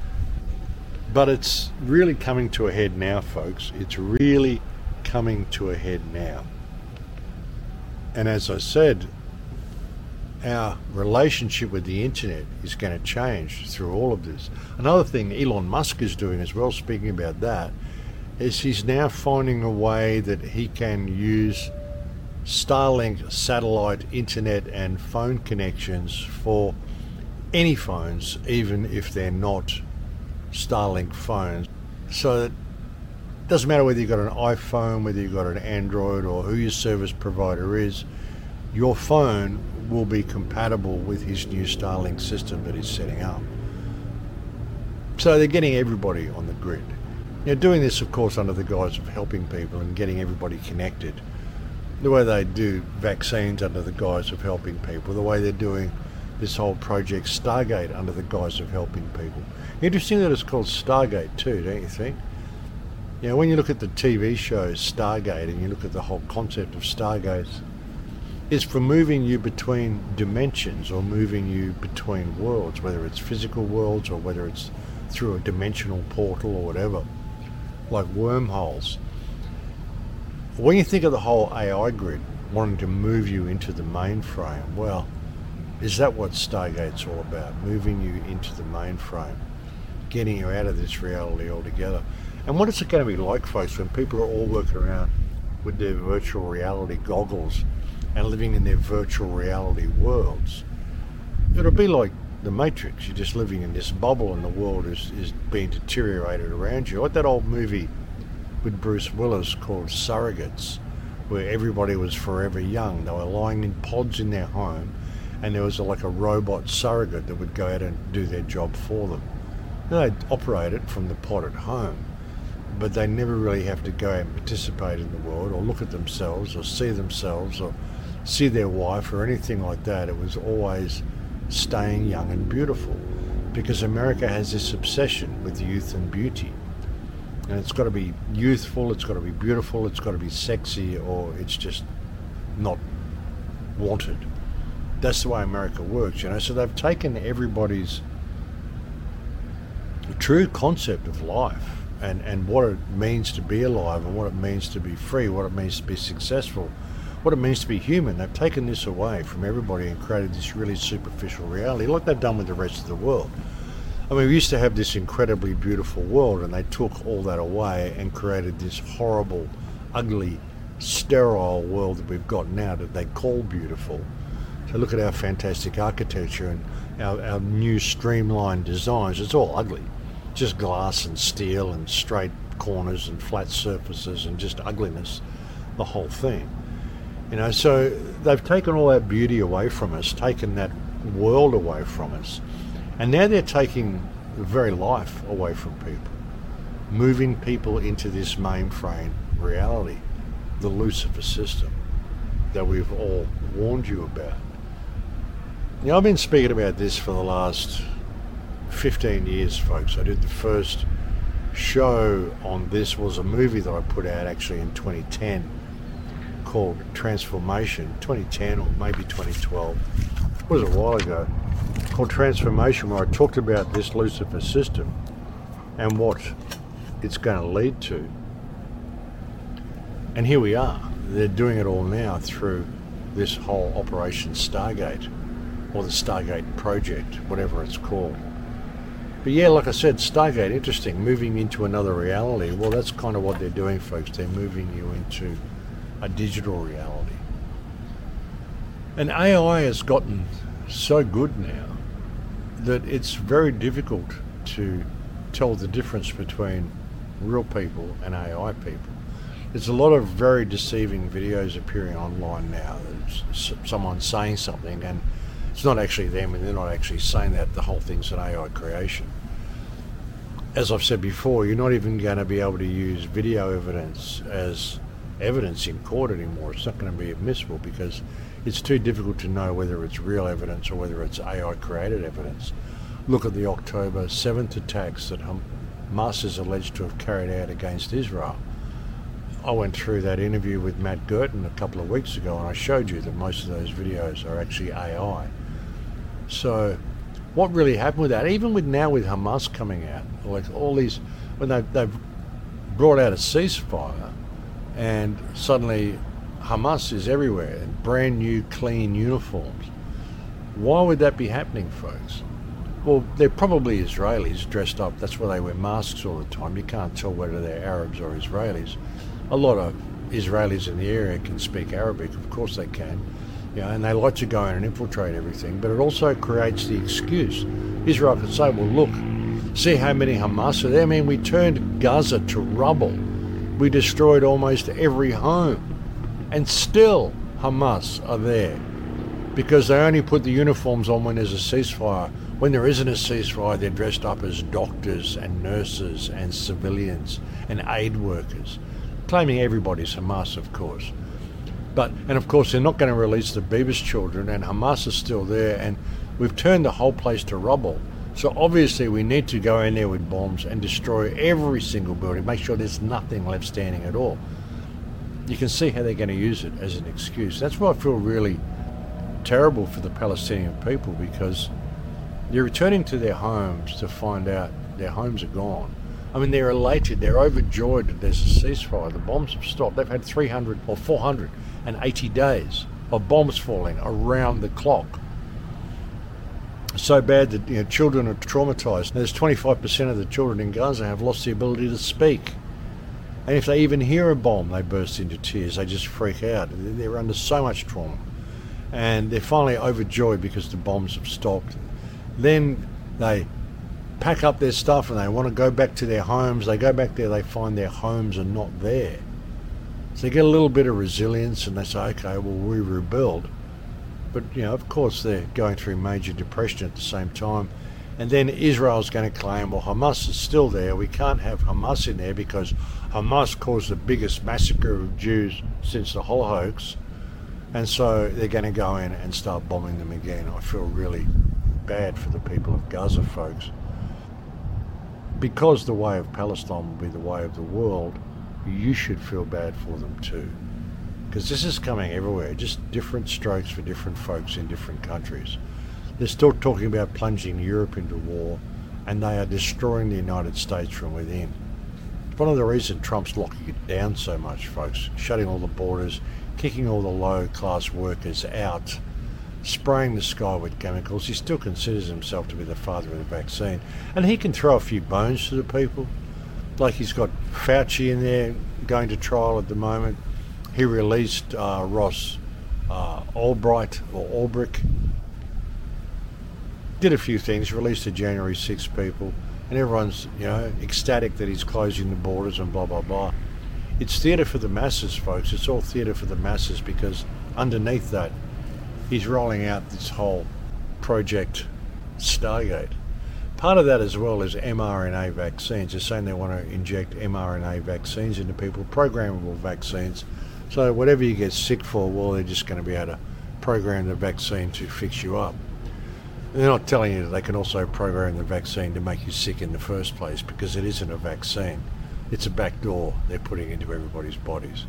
But it's really coming to a head now, folks. It's really coming to a head now. And as I said, our relationship with the internet is going to change through all of this. Another thing Elon Musk is doing as well, speaking about that, is he's now finding a way that he can use Starlink satellite internet and phone connections for any phones, even if they're not Starlink phones. So that it doesn't matter whether you've got an iPhone, whether you've got an Android, or who your service provider is, your phone will be compatible with his new Starlink system that he's setting up. So they're getting everybody on the grid. Now, doing this, of course, under the guise of helping people and getting everybody connected. The way they do vaccines under the guise of helping people, the way they're doing this whole Project Stargate under the guise of helping people. Interesting that it's called Stargate too, don't you think? You know, when you look at the T V show Stargate and you look at the whole concept of Stargates, it's for moving you between dimensions or moving you between worlds, whether it's physical worlds or whether it's through a dimensional portal or whatever, like wormholes. When you think of the whole A I grid wanting to move you into the mainframe, well, is that what Stargate's all about? Moving you into the mainframe, getting you out of this reality altogether. And what is it going to be like, folks, when people are all working around with their virtual reality goggles and living in their virtual reality worlds? It'll be like the Matrix. You're just living in this bubble and the world is, is being deteriorated around you. Like that old movie with Bruce Willis called Surrogates, where everybody was forever young. They were lying in pods in their home, and there was a, like a robot surrogate that would go out and do their job for them. They'd operate it from the pod at home, but they never really have to go out and participate in the world or look at themselves or see themselves or see their wife or anything like that. It was always staying young and beautiful, because America has this obsession with youth and beauty. And it's got to be youthful, it's got to be beautiful, it's got to be sexy, or it's just not wanted. That's the way America works, you know. So they've taken everybody's true concept of life and, and what it means to be alive and what it means to be free, what it means to be successful, what it means to be human. They've taken this away from everybody and created this really superficial reality, like they've done with the rest of the world. I mean, we used to have this incredibly beautiful world, and they took all that away and created this horrible, ugly, sterile world that we've got now that they call beautiful. So look at our fantastic architecture and our, our new streamlined designs. It's all ugly. Just glass and steel and straight corners and flat surfaces and just ugliness, the whole thing. You know, so they've taken all that beauty away from us, taken that world away from us. And now they're taking the very life away from people, moving people into this mainframe reality, the Lucifer system that we've all warned you about. You know, I've been speaking about this for the last fifteen years, folks. I did the first show on this, was a movie that I put out actually in twenty ten called Transformation, twenty ten or maybe twenty twelve. It was a while ago, called Transformation, where I talked about this Lucifer system and what it's going to lead to. And here we are. They're doing it all now through this whole Operation Stargate, or the Stargate Project, whatever it's called. But yeah, like I said, Stargate, interesting, moving into another reality. Well, that's kind of what they're doing, folks. They're moving you into a digital reality. And A I has gotten so good now that it's very difficult to tell the difference between real people and A I people. There's a lot of very deceiving videos appearing online now. There's someone saying something and it's not actually them, and they're not actually saying that. The whole thing's an A I creation. As I've said before, you're not even going to be able to use video evidence as evidence in court anymore. It's not going to be admissible because it's too difficult to know whether it's real evidence or whether it's A I created evidence. Look at the October seventh attacks that Hamas is alleged to have carried out against Israel. I went through that interview with Matt Gurton a couple of weeks ago, and I showed you that most of those videos are actually A I. So what really happened with that, even with now with Hamas coming out, like all these, when they, they've brought out a ceasefire and suddenly Hamas is everywhere in brand new clean uniforms. Why would that be happening, folks? Well, they're probably Israelis dressed up. That's why they wear masks all the time. You can't tell whether they're Arabs or Israelis. A lot of Israelis in the area can speak Arabic. Of course they can. You know, and they like to go in and infiltrate everything. But it also creates the excuse. Israel could say, well, look, see how many Hamas are there? I mean, we turned Gaza to rubble. We destroyed almost every home. And still Hamas are there. Because they only put the uniforms on when there's a ceasefire. When there isn't a ceasefire, they're dressed up as doctors and nurses and civilians and aid workers, claiming everybody's Hamas, of course. But, and of course, they're not going to release the Bibas children, and Hamas is still there, and we've turned the whole place to rubble. So obviously we need to go in there with bombs and destroy every single building, make sure there's nothing left standing at all. You can see how they're going to use it as an excuse. That's why I feel really terrible for the Palestinian people, because they're returning to their homes to find out their homes are gone. I mean, they're elated, they're overjoyed that there's a ceasefire. The bombs have stopped. They've had three hundred or four hundred eighty days of bombs falling around the clock. So bad that, you know, children are traumatized. There's twenty-five percent of the children in Gaza have lost the ability to speak. And if they even hear a bomb, they burst into tears. They just freak out. They're under so much trauma. And they're finally overjoyed because the bombs have stopped. Then they pack up their stuff and they want to go back to their homes. They go back there, they find their homes are not there. So they get a little bit of resilience and they say, okay, well, we rebuild. But, you know, of course, they're going through major depression at the same time. And then Israel's going to claim, well, Hamas is still there. We can't have Hamas in there because Hamas caused the biggest massacre of Jews since the Holocaust. And so they're going to go in and start bombing them again. I feel really bad for the people of Gaza, folks. Because the way of Palestine will be the way of the world, you should feel bad for them too. Because this is coming everywhere, just different strokes for different folks in different countries. They're still talking about plunging Europe into war, and they are destroying the United States from within. It's one of the reasons Trump's locking it down so much, folks, shutting all the borders, kicking all the low-class workers out, spraying the sky with chemicals. He still considers himself to be the father of the vaccine. And he can throw a few bones to the people. Like he's got Fauci in there going to trial at the moment. He released uh, Ross uh, Albright or Albrick. Did a few things, released the January sixth people. And everyone's, you know, ecstatic that he's closing the borders and blah, blah, blah. It's theatre for the masses, folks. It's all theatre for the masses because underneath that, he's rolling out this whole project Stargate. Part of that as well is mRNA vaccines. They're saying they want to inject mRNA vaccines into people, programmable vaccines. So whatever you get sick for, well, they're just going to be able to program the vaccine to fix you up. They're not telling you that they can also program the vaccine to make you sick in the first place because it isn't a vaccine. It's a back door they're putting into everybody's bodies.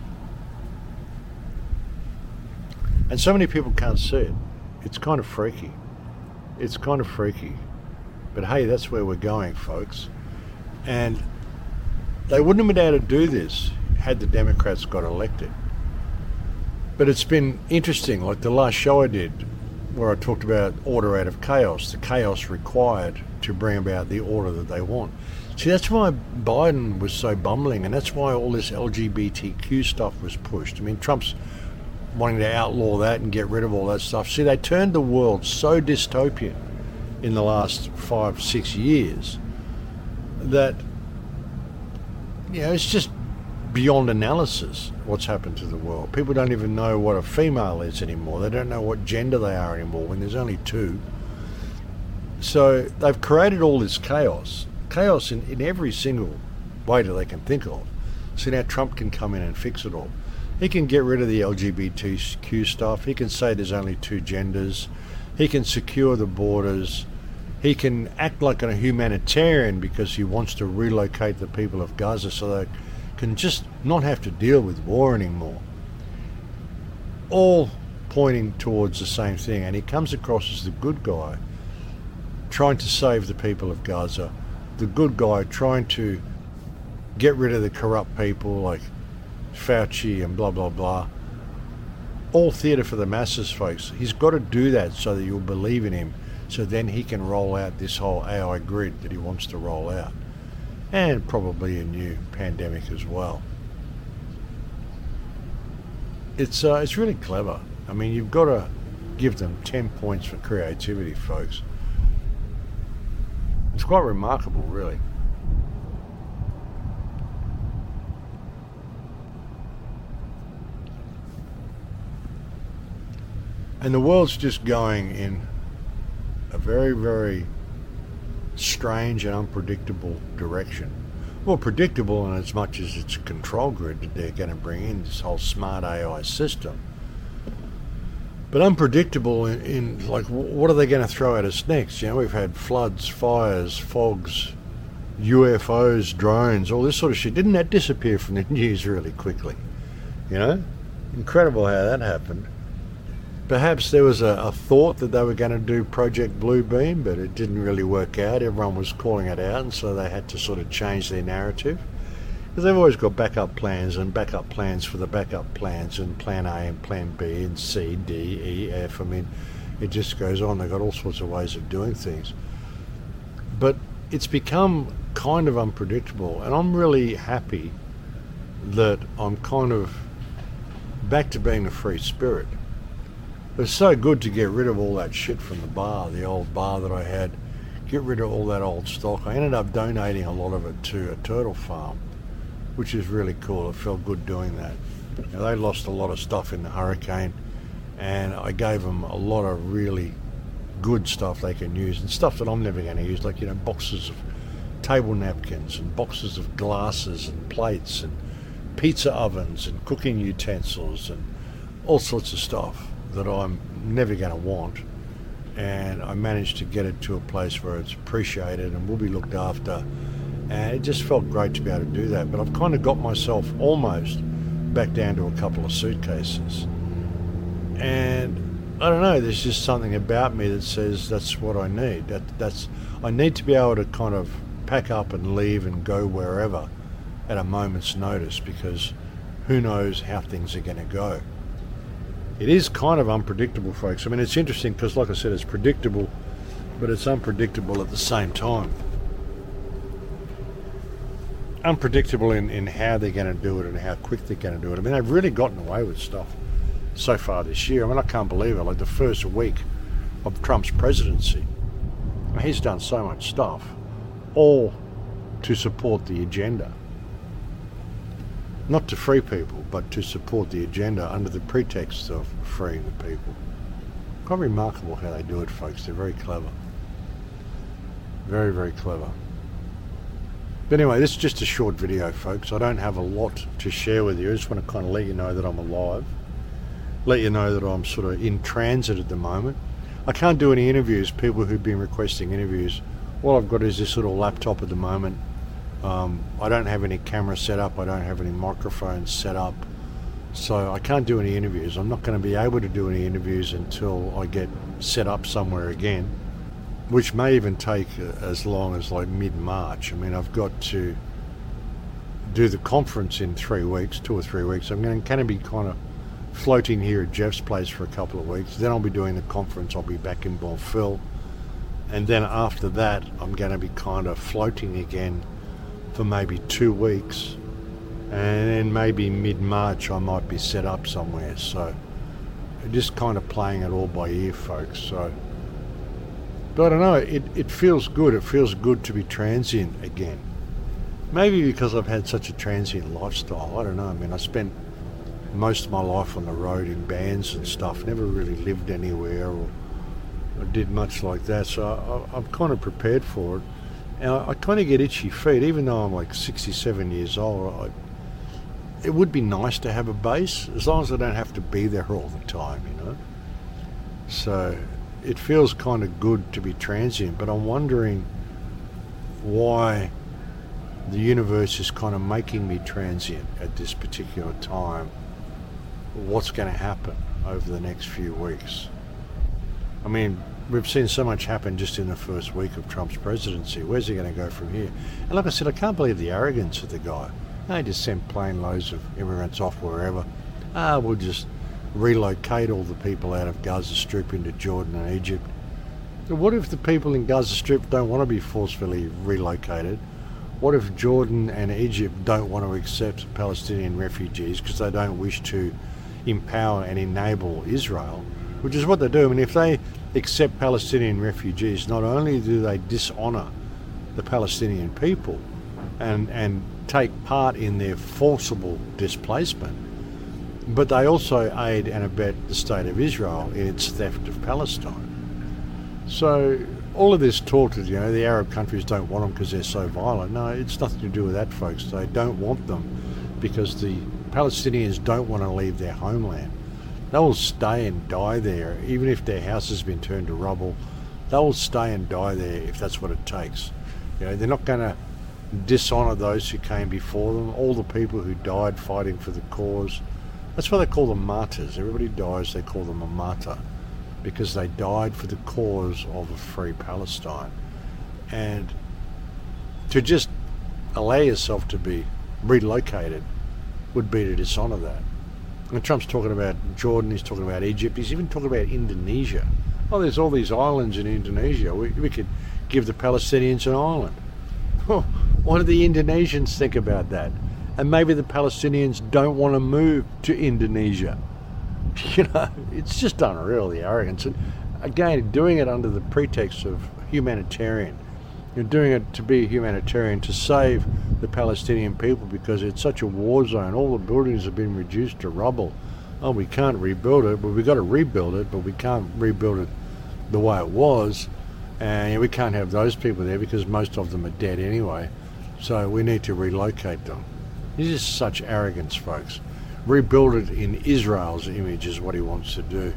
And so many people can't see it. It's kind of freaky. It's kind of freaky. But hey, that's where we're going, folks. And they wouldn't have been able to do this had the Democrats got elected. But it's been interesting, like the last show I did, where I talked about order out of chaos, the chaos required to bring about the order that they want. See, that's why Biden was so bumbling, and that's why all this L G B T Q stuff was pushed. I mean, Trump's wanting to outlaw that and get rid of all that stuff. See, they turned the world so dystopian in the last five, six years that, you know, it's just beyond analysis what's happened to the world. People don't even know what a female is anymore. They don't know what gender they are anymore when there's only two. So they've created all this chaos. Chaos in, in every single way that they can think of. So now Trump can come in and fix it all. He can get rid of the L G B T Q stuff. He can say there's only two genders. He can secure the borders. He can act like a humanitarian because he wants to relocate the people of Gaza so they can just not have to deal with war anymore. All pointing towards the same thing. And he comes across as the good guy trying to save the people of Gaza. The good guy trying to get rid of the corrupt people like Fauci and blah, blah, blah. all theatre for the masses, folks. He's got to do that so that you'll believe in him, so then he can roll out this whole A I grid that he wants to roll out. And probably a new pandemic as well. It's, uh, it's really clever. I mean, you've got to give them ten points for creativity, folks. It's quite remarkable, really. And the world's just going in a very, very strange and unpredictable direction. Well, predictable in as much as it's a control grid that they're going to bring in, this whole smart A I system. But unpredictable in, in like, what are they going to throw at us next? You know, we've had floods, fires, fogs, U F Os, drones, all this sort of shit. Didn't that disappear from the news really quickly? You know? Incredible how that happened. Perhaps there was a, a thought that they were going to do Project Bluebeam, but it didn't really work out. Everyone was calling it out, and so they had to sort of change their narrative. Because they've always got backup plans and backup plans for the backup plans, and plan A and plan B and C, D, E, F. I mean, it just goes on. They've got all sorts of ways of doing things. But it's become kind of unpredictable, and I'm really happy that I'm kind of back to being a free spirit. It was so good to get rid of all that shit from the bar, the old bar that I had, get rid of all that old stock. I ended up donating a lot of it to a turtle farm, which is really cool. It felt good doing that. You know, they lost a lot of stuff in the hurricane, and I gave them a lot of really good stuff they can use, and stuff that I'm never going to use, like, you know, boxes of table napkins and boxes of glasses and plates and pizza ovens and cooking utensils and all sorts of stuff that I'm never going to want, and I managed to get it to a place where it's appreciated and will be looked after, and it just felt great to be able to do that. But I've kind of got myself almost back down to a couple of suitcases, and I don't know, there's just something about me that says that's what I need. That that's I need to be able to kind of pack up and leave and go wherever at a moment's notice, because who knows how things are going to go. It is kind of unpredictable, folks. I mean, it's interesting because, like I said, it's predictable, but it's unpredictable at the same time. Unpredictable in, in how they're going to do it and how quick they're going to do it. I mean, they've really gotten away with stuff so far this year. I mean, I can't believe it. Like, the first week of Trump's presidency, I mean, he's done so much stuff, all to support the agenda. Not to free people, but to support the agenda under the pretext of freeing the people. Quite remarkable how they do it, folks. They're very clever. Very, very clever. But anyway, this is just a short video, folks. I don't have a lot to share with you. I just want to kind of let you know that I'm alive. Let you know that I'm sort of in transit at the moment. I can't do any interviews. People who've been requesting interviews, all I've got is this little laptop at the moment. Um, I don't have any camera set up, I don't have any microphones set up, so I can't do any interviews. I'm not going to be able to do any interviews until I get set up somewhere again, which may even take as long as like mid-March. I mean, I've got to do the conference in three weeks, two or three weeks. I'm going to kind of be kind of floating here at Jeff's place for a couple of weeks. Then I'll be doing the conference, I'll be back in Bonfil, and then after that I'm going to be kind of floating again for maybe two weeks, and then maybe mid-March I might be set up somewhere. So just kind of playing it all by ear, folks. So, but I don't know, it, it feels good. It feels good to be transient again. Maybe because I've had such a transient lifestyle. I don't know. I mean, I spent most of my life on the road in bands and stuff. Never really lived anywhere or, or did much like that. So I, I'm kind of prepared for it. And I, I kind of get itchy feet, even though I'm like sixty-seven years old. I, it would be nice to have a base, as long as I don't have to be there all the time, you know. So it feels kind of good to be transient, but I'm wondering why the universe is kind of making me transient at this particular time. What's going to happen over the next few weeks? I mean, we've seen so much happen just in the first week of Trump's presidency. Where's he going to go from here? And like I said, I can't believe the arrogance of the guy. They just sent plane loads of immigrants off wherever. Ah, we'll just relocate all the people out of Gaza Strip into Jordan and Egypt. What if the people in Gaza Strip don't want to be forcefully relocated? What if Jordan and Egypt don't want to accept Palestinian refugees because they don't wish to empower and enable Israel, which is what they do. I mean, if they accept Palestinian refugees, not only do they dishonour the Palestinian people and, and take part in their forcible displacement, but they also aid and abet the state of Israel in its theft of Palestine. So all of this talk that, you know, the Arab countries don't want them because they're so violent. No, it's nothing to do with that, folks. They don't want them because the Palestinians don't want to leave their homeland. They will stay and die there, even if their house has been turned to rubble. They will stay and die there if that's what it takes. You know, they're not going to dishonour those who came before them, all the people who died fighting for the cause. That's why they call them martyrs. Everybody dies, they call them a martyr, because they died for the cause of a free Palestine. And to just allow yourself to be relocated would be to dishonour that. And Trump's talking about Jordan, he's talking about Egypt, he's even talking about Indonesia. Oh, there's all these islands in Indonesia. We, we could give the Palestinians an island. Oh, what do the Indonesians think about that? And maybe the Palestinians don't want to move to Indonesia. You know, it's just unreal, the arrogance. And again, doing it under the pretext of humanitarian. You're doing it to be a humanitarian, to save the Palestinian people because it's such a war zone. All the buildings have been reduced to rubble. Oh, we can't rebuild it, but we've got to rebuild it, but we can't rebuild it the way it was. And we can't have those people there because most of them are dead anyway. So we need to relocate them. This is such arrogance, folks. Rebuild it in Israel's image is what he wants to do.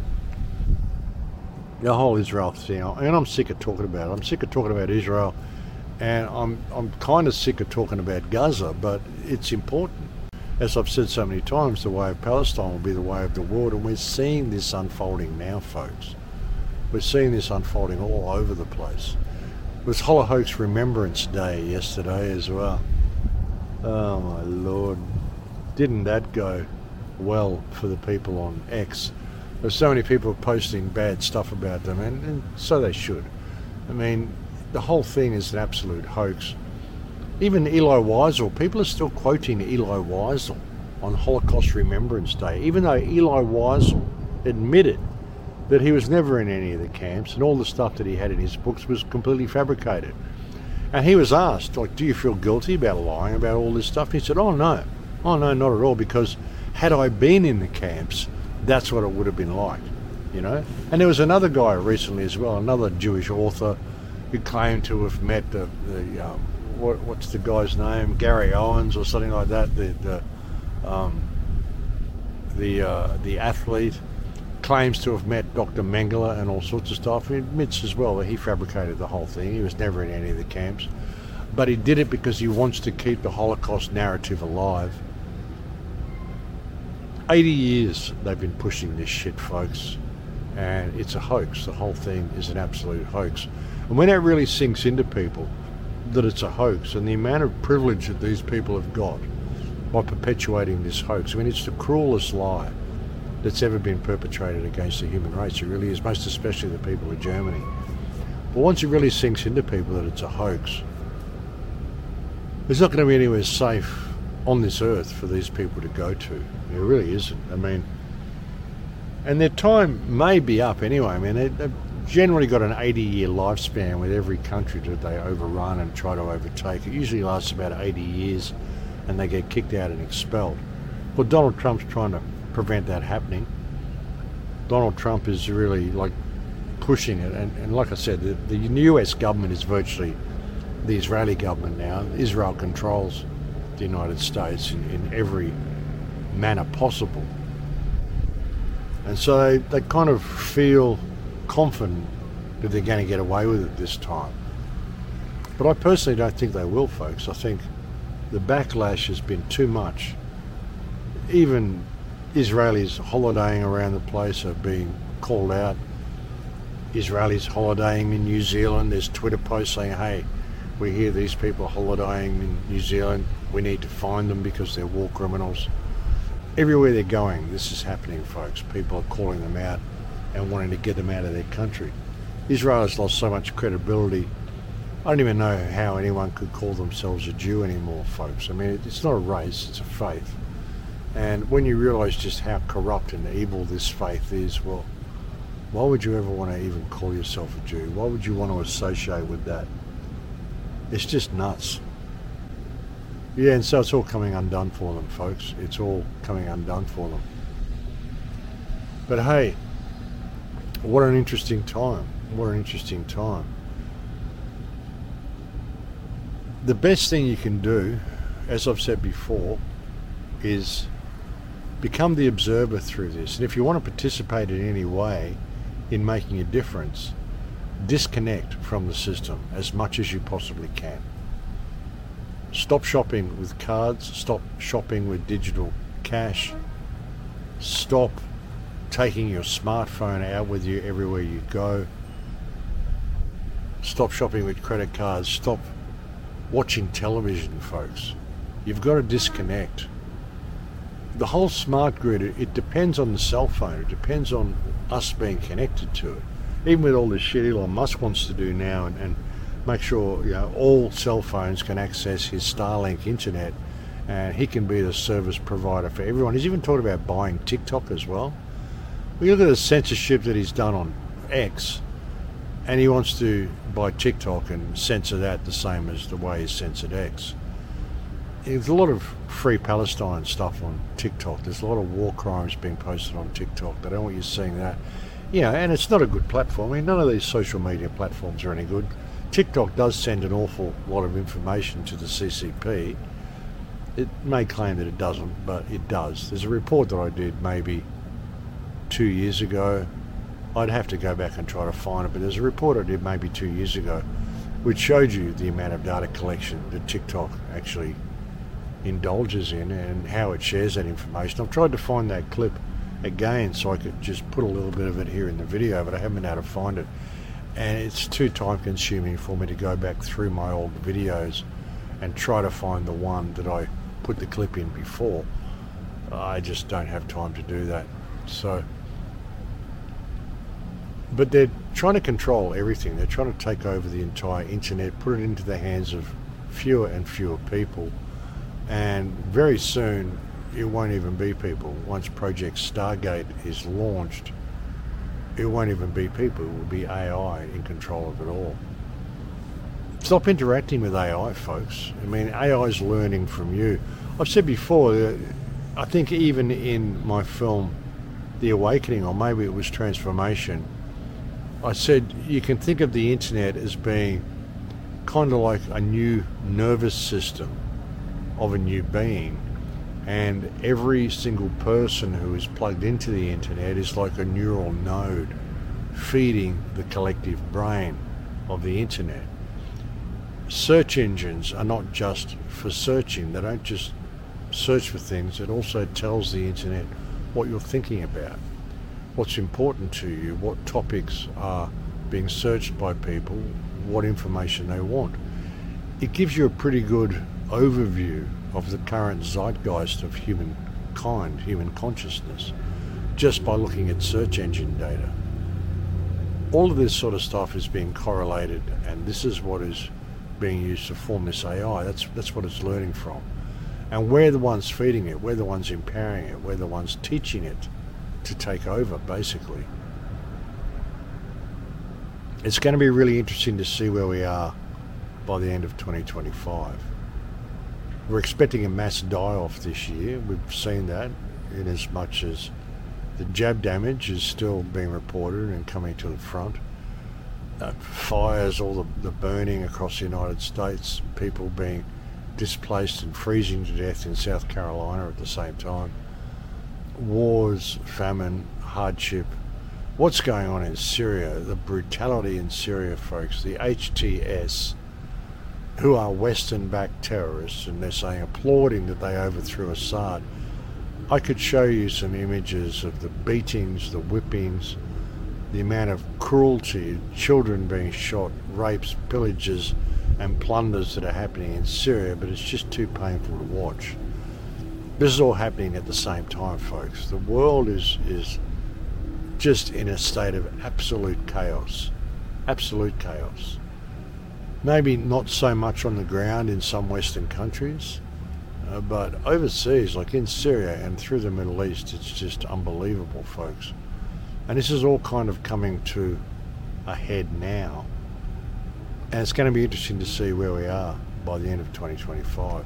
The whole Israel thing, and I'm sick of talking about it. I'm sick of talking about Israel, and I'm I'm kind of sick of talking about Gaza, but it's important. As I've said so many times, the way of Palestine will be the way of the world, and we're seeing this unfolding now, folks. We're seeing this unfolding all over the place. It was Holocaust Remembrance Day yesterday as well. Oh my Lord, didn't that go well for the people on X? There's so many people posting bad stuff about them, and, and so they should. I mean, the whole thing is an absolute hoax. Even Elie Wiesel, people are still quoting Elie Wiesel on Holocaust Remembrance Day, even though Elie Wiesel admitted that he was never in any of the camps and all the stuff that he had in his books was completely fabricated. And he was asked, like, do you feel guilty about lying about all this stuff? And he said, oh no, oh no, not at all, because had I been in the camps, that's what it would have been like, you know? And there was another guy recently as well, another Jewish author who claimed to have met the, the um, what, what's the guy's name, Gary Owens or something like that, the the um, the, uh, the athlete, claims to have met Doctor Mengele and all sorts of stuff. He admits as well that he fabricated the whole thing. He was never in any of the camps. But he did it because he wants to keep the Holocaust narrative alive. eighty years they've been pushing this shit, folks. And it's a hoax. The whole thing is an absolute hoax. And when that really sinks into people, that it's a hoax, and the amount of privilege that these people have got by perpetuating this hoax, I mean, it's the cruelest lie that's ever been perpetrated against the human race. It really is, most especially the people of Germany. But once it really sinks into people that it's a hoax, there's not going to be anywhere safe on this earth for these people to go to. There really isn't. I mean, and their time may be up anyway. I mean, they, they've generally got an eighty-year lifespan with every country that they overrun and try to overtake. It usually lasts about eighty years, and they get kicked out and expelled. Well, Donald Trump's trying to prevent that happening. Donald Trump is really like pushing it, and, and like I said, the, the U S government is virtually the Israeli government now. Israel controls the United States in, in every manner possible, and so they, they kind of feel confident that they're going to get away with it this time. But I personally don't think they will, folks. I think the backlash has been too much. Even Israelis holidaying around the place are being called out. Israelis holidaying in New Zealand, there's Twitter posts saying, hey, we hear these people holidaying in New Zealand, we need to find them because they're war criminals. everywhere they're going, this is happening, folks. People are calling them out and wanting to get them out of their country. Israel has lost so much credibility. I don't even know how anyone could call themselves a Jew anymore, folks. I mean, it's not a race, it's a faith. And when you realise just how corrupt and evil this faith is, well, why would you ever want to even call yourself a Jew? Why would you want to associate with that? It's just nuts. Yeah, and so it's all coming undone for them, folks. It's all coming undone for them. But hey, what an interesting time. What an interesting time. The best thing you can do, as I've said before, is become the observer through this. And if you want to participate in any way in making a difference, disconnect from the system as much as you possibly can. Stop shopping with cards, stop shopping with digital cash, stop taking your smartphone out with you everywhere you go, stop shopping with credit cards, stop watching television, folks. You've got to disconnect. The whole smart grid, it depends on the cell phone. It depends on us being connected to it. Even with all this shit Elon Musk wants to do now and, and make sure, you know, all cell phones can access his Starlink internet and he can be the service provider for everyone. He's even talked about buying TikTok as well. We look at the censorship that he's done on X, and he wants to buy TikTok and censor that the same as the way he's censored X. There's a lot of free Palestine stuff on TikTok. There's a lot of war crimes being posted on TikTok. They don't want you seeing that. You know, and it's not a good platform. I mean, none of these social media platforms are any good. TikTok does send an awful lot of information to the C C P. It may claim that it doesn't, but it does. There's a report that I did maybe two years ago. I'd have to go back and try to find it, but there's a report I did maybe two years ago which showed you the amount of data collection that TikTok actually indulges in and how it shares that information. I've tried to find that clip again so I could just put a little bit of it here in the video, but I haven't been able to find it. And it's too time consuming for me to go back through my old videos and try to find the one that I put the clip in before. I just don't have time to do that. So, but they're trying to control everything. They're trying to take over the entire internet, put it into the hands of fewer and fewer people. And very soon, it won't even be people. Once Project Stargate is launched, it won't even be people. It will be A I in control of it all. Stop interacting with A I, folks. I mean, A I is learning from you. I've said before, I think even in my film, The Awakening, or maybe it was Transformation, I said you can think of the internet as being kind of like a new nervous system of a new being, and every single person who is plugged into the internet is like a neural node feeding the collective brain of the internet. Search engines are not just for searching. They don't just search for things. It also tells the internet what you're thinking about, what's important to you, what topics are being searched by people, what information they want. It gives you a pretty good overview of the current zeitgeist of humankind, human consciousness, just by looking at search engine data. All of this sort of stuff is being correlated, and this is what is being used to form this A I. That's that's what it's learning from. And we're the ones feeding it, we're the ones empowering it, we're the ones teaching it to take over, basically. It's going to be really interesting to see where we are by the end of twenty twenty-five. We're expecting a mass die-off this year. We've seen that in as much as the jab damage is still being reported and coming to the front. Uh, fires, all the, the burning across the United States, people being displaced and freezing to death in South Carolina at the same time. Wars, famine, hardship. What's going on in Syria? The brutality in Syria, folks. The H T S, who are Western-backed terrorists, and they're saying, applauding that they overthrew Assad. I could show you some images of the beatings, the whippings, the amount of cruelty, children being shot, rapes, pillages, and plunders that are happening in Syria, but it's just too painful to watch. This is all happening at the same time, folks. The world is is just in a state of absolute chaos. Absolute chaos. Maybe not so much on the ground in some Western countries, uh, but overseas, like in Syria and through the Middle East, it's just unbelievable, folks. And this is all kind of coming to a head now. And it's going to be interesting to see where we are by the end of twenty twenty-five.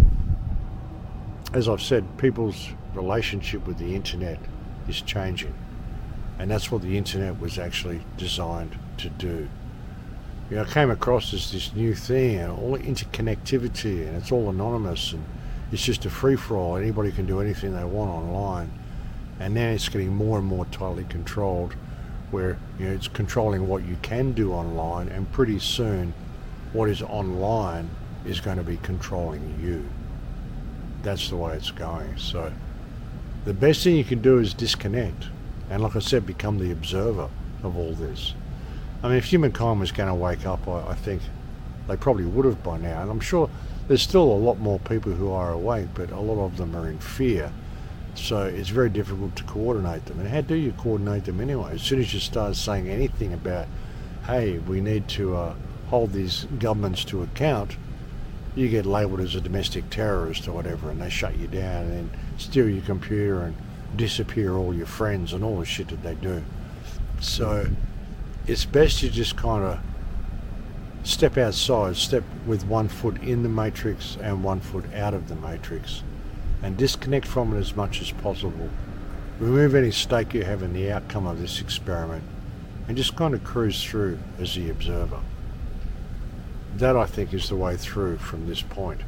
As I've said, people's relationship with the internet is changing. And that's what the internet was actually designed to do. You know, I came across this, this new thing, and all interconnectivity, and it's all anonymous, and it's just a free-for-all. Anybody can do anything they want online. And now it's getting more and more tightly controlled, where you know it's controlling what you can do online, and pretty soon what is online is going to be controlling you. That's the way it's going. So the best thing you can do is disconnect, and like I said, become the observer of all this. I mean, if humankind was going to wake up, I, I think they probably would have by now, and I'm sure there's still a lot more people who are awake, but a lot of them are in fear. So it's very difficult to coordinate them. And how do you coordinate them anyway? As soon as you start saying anything about, hey, we need to uh, hold these governments to account, you get labelled as a domestic terrorist or whatever, and they shut you down and then steal your computer and disappear all your friends and all the shit that they do. So it's best you just kind of step outside, step with one foot in the matrix and one foot out of the matrix, and disconnect from it as much as possible. Remove any stake you have in the outcome of this experiment and just kind of cruise through as the observer. That, I think, is the way through from this point.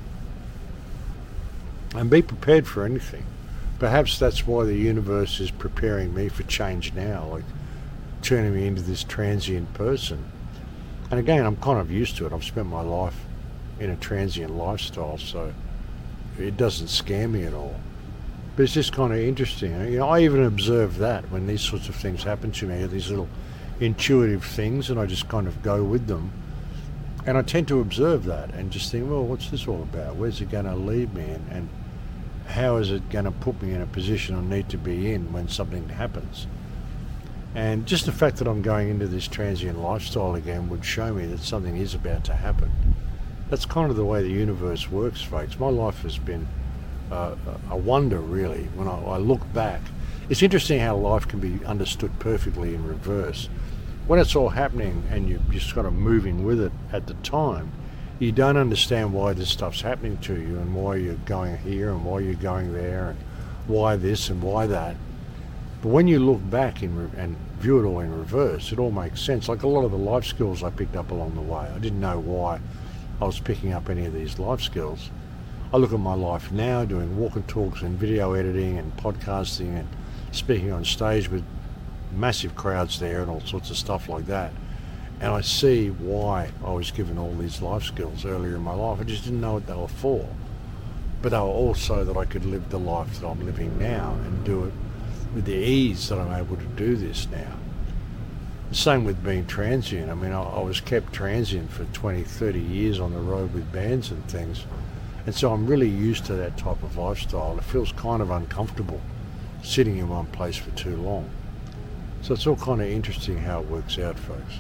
And be prepared for anything. Perhaps that's why the universe is preparing me for change now, like turning me into this transient person. And again, I'm kind of used to it. I've spent my life in a transient lifestyle, so it doesn't scare me at all. But it's just kind of interesting. You know, I even observe that when these sorts of things happen to me, these little intuitive things, and I just kind of go with them. And I tend to observe that and just think, well, what's this all about? Where's it going to lead me? And, and how is it going to put me in a position I need to be in when something happens? And just the fact that I'm going into this transient lifestyle again would show me that something is about to happen. That's kind of the way the universe works, folks. My life has been uh, a wonder, really, when I, I look back. It's interesting how life can be understood perfectly in reverse. When it's all happening and you're just kind of moving with it at the time, you don't understand why this stuff's happening to you and why you're going here and why you're going there and why this and why that. But when you look back in re- and view it all in reverse, it all makes sense. Like a lot of the life skills I picked up along the way, I didn't know why I was picking up any of these life skills. I look at my life now doing walk and talks and video editing and podcasting and speaking on stage with massive crowds there and all sorts of stuff like that, and I see why I was given all these life skills earlier in my life. I just didn't know what they were for, but they were also that I could live the life that I'm living now and do it with the ease that I'm able to do this now. The same with being transient. I mean, I, I was kept transient for twenty, thirty years on the road with bands and things, and so I'm really used to that type of lifestyle. It feels kind of uncomfortable sitting in one place for too long. So it's all kind of interesting how it works out, folks.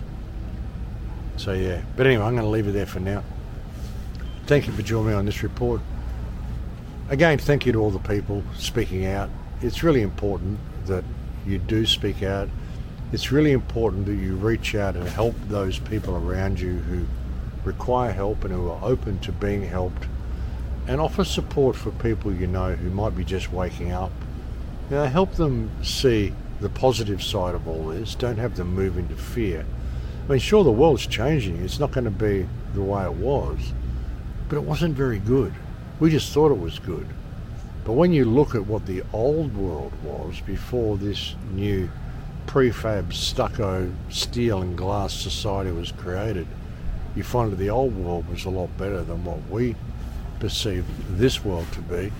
So yeah, but anyway, I'm going to leave it there for now. Thank you for joining me on this report. Again, thank you to all the people speaking out. It's really important that you do speak out. It's really important that you reach out and help those people around you who require help and who are open to being helped, and offer support for people you know who might be just waking up. You know, help them see the positive side of all this. Don't have them move into fear. I mean, sure, the world's changing. It's not going to be the way it was, but it wasn't very good. We just thought it was good. But when you look at what the old world was before this new prefab stucco steel and glass society was created, you find that the old world was a lot better than what we perceive this world to be.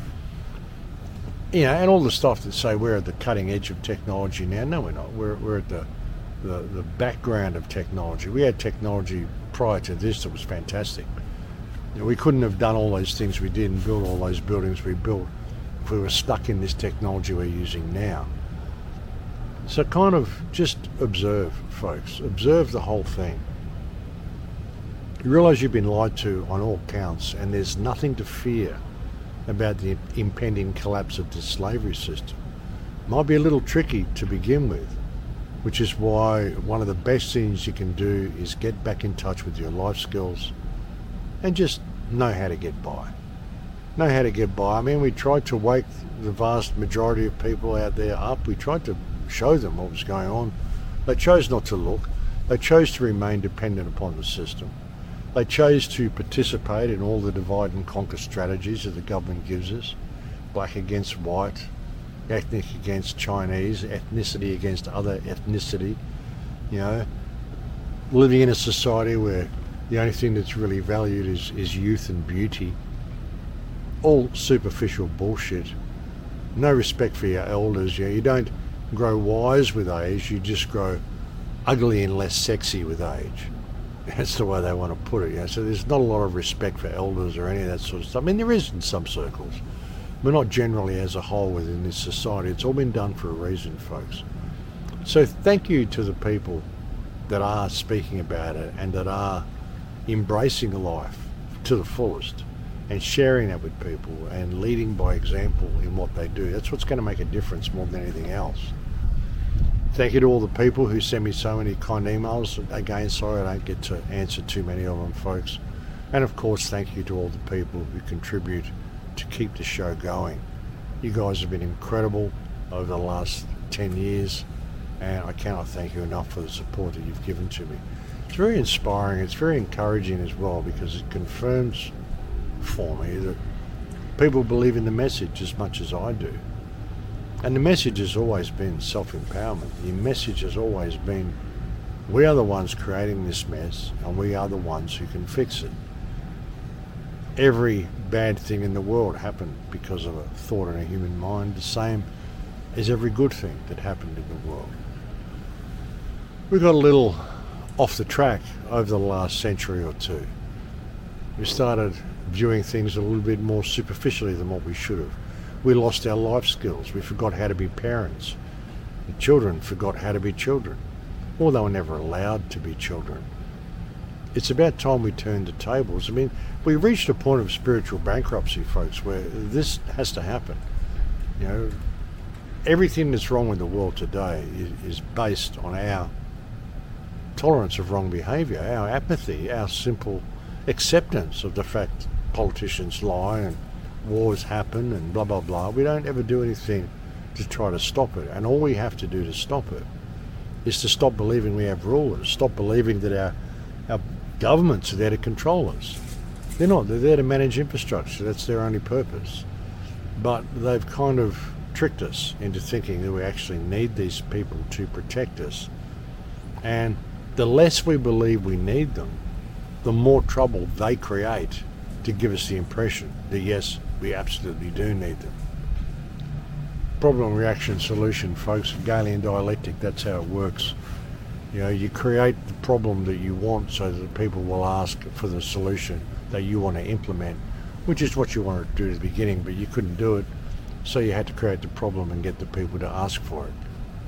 You know, and all the stuff that say we're at the cutting edge of technology now. No, we're not. We're, we're at the, the, the background of technology. We had technology prior to this that was fantastic. You know, we couldn't have done all those things we did and built all those buildings we built if we were stuck in this technology we're using now. So kind of just observe, folks. Observe the whole thing. You realise you've been lied to on all counts, and there's nothing to fear about the impending collapse of the slavery system. Might be a little tricky to begin with, which is why one of the best things you can do is get back in touch with your life skills and just know how to get by. Know how to get by. I mean, we tried to wake the vast majority of people out there up. We tried to show them what was going on. They chose not to look. They chose to remain dependent upon the system. They chose to participate in all the divide and conquer strategies that the government gives us. Black against white, ethnic against Chinese, ethnicity against other ethnicity. You know, living in a society where the only thing that's really valued is, is youth and beauty. All superficial bullshit. No respect for your elders. You know, you don't grow wise with age, you just grow ugly and less sexy with age. That's the way they want to put it. You know? So there's not a lot of respect for elders or any of that sort of stuff. I mean, there is in some circles, but not generally as a whole within this society. It's all been done for a reason, folks. So thank you to the people that are speaking about it and that are embracing life to the fullest and sharing that with people and leading by example in what they do. That's what's going to make a difference more than anything else. Thank you to all the people who send me so many kind emails. Again, sorry I don't get to answer too many of them, folks. And of course, thank you to all the people who contribute to keep the show going. You guys have been incredible over the last ten years, and I cannot thank you enough for the support that you've given to me. It's very inspiring, it's very encouraging as well, because it confirms for me that people believe in the message as much as I do. And the message has always been self-empowerment. The message has always been, we are the ones creating this mess, and we are the ones who can fix it. Every bad thing in the world happened because of a thought in a human mind, the same as every good thing that happened in the world. We got a little off the track over the last century or two. We started viewing things a little bit more superficially than what we should have. We lost our life skills. We forgot how to be parents. The children forgot how to be children, or they were never allowed to be children. It's about time we turned the tables. I mean, we reached a point of spiritual bankruptcy, folks, where this has to happen. You know, everything that's wrong with the world today is, is based on our tolerance of wrong behaviour, our apathy, our simple acceptance of the fact politicians lie and wars happen and blah blah blah. We don't ever do anything to try to stop it, and all we have to do to stop it is to stop believing we have rulers, stop believing that our our governments are there to control us. They're not. They're there to manage infrastructure. That's their only purpose. But they've kind of tricked us into thinking that we actually need these people to protect us, and the less we believe we need them, the more trouble they create to give us the impression that yes, we absolutely do need them. Problem, reaction, solution, folks. Hegelian dialectic, that's how it works. You know, you create the problem that you want so that people will ask for the solution that you want to implement, which is what you wanted to do at the beginning, but you couldn't do it, so you had to create the problem and get the people to ask for it.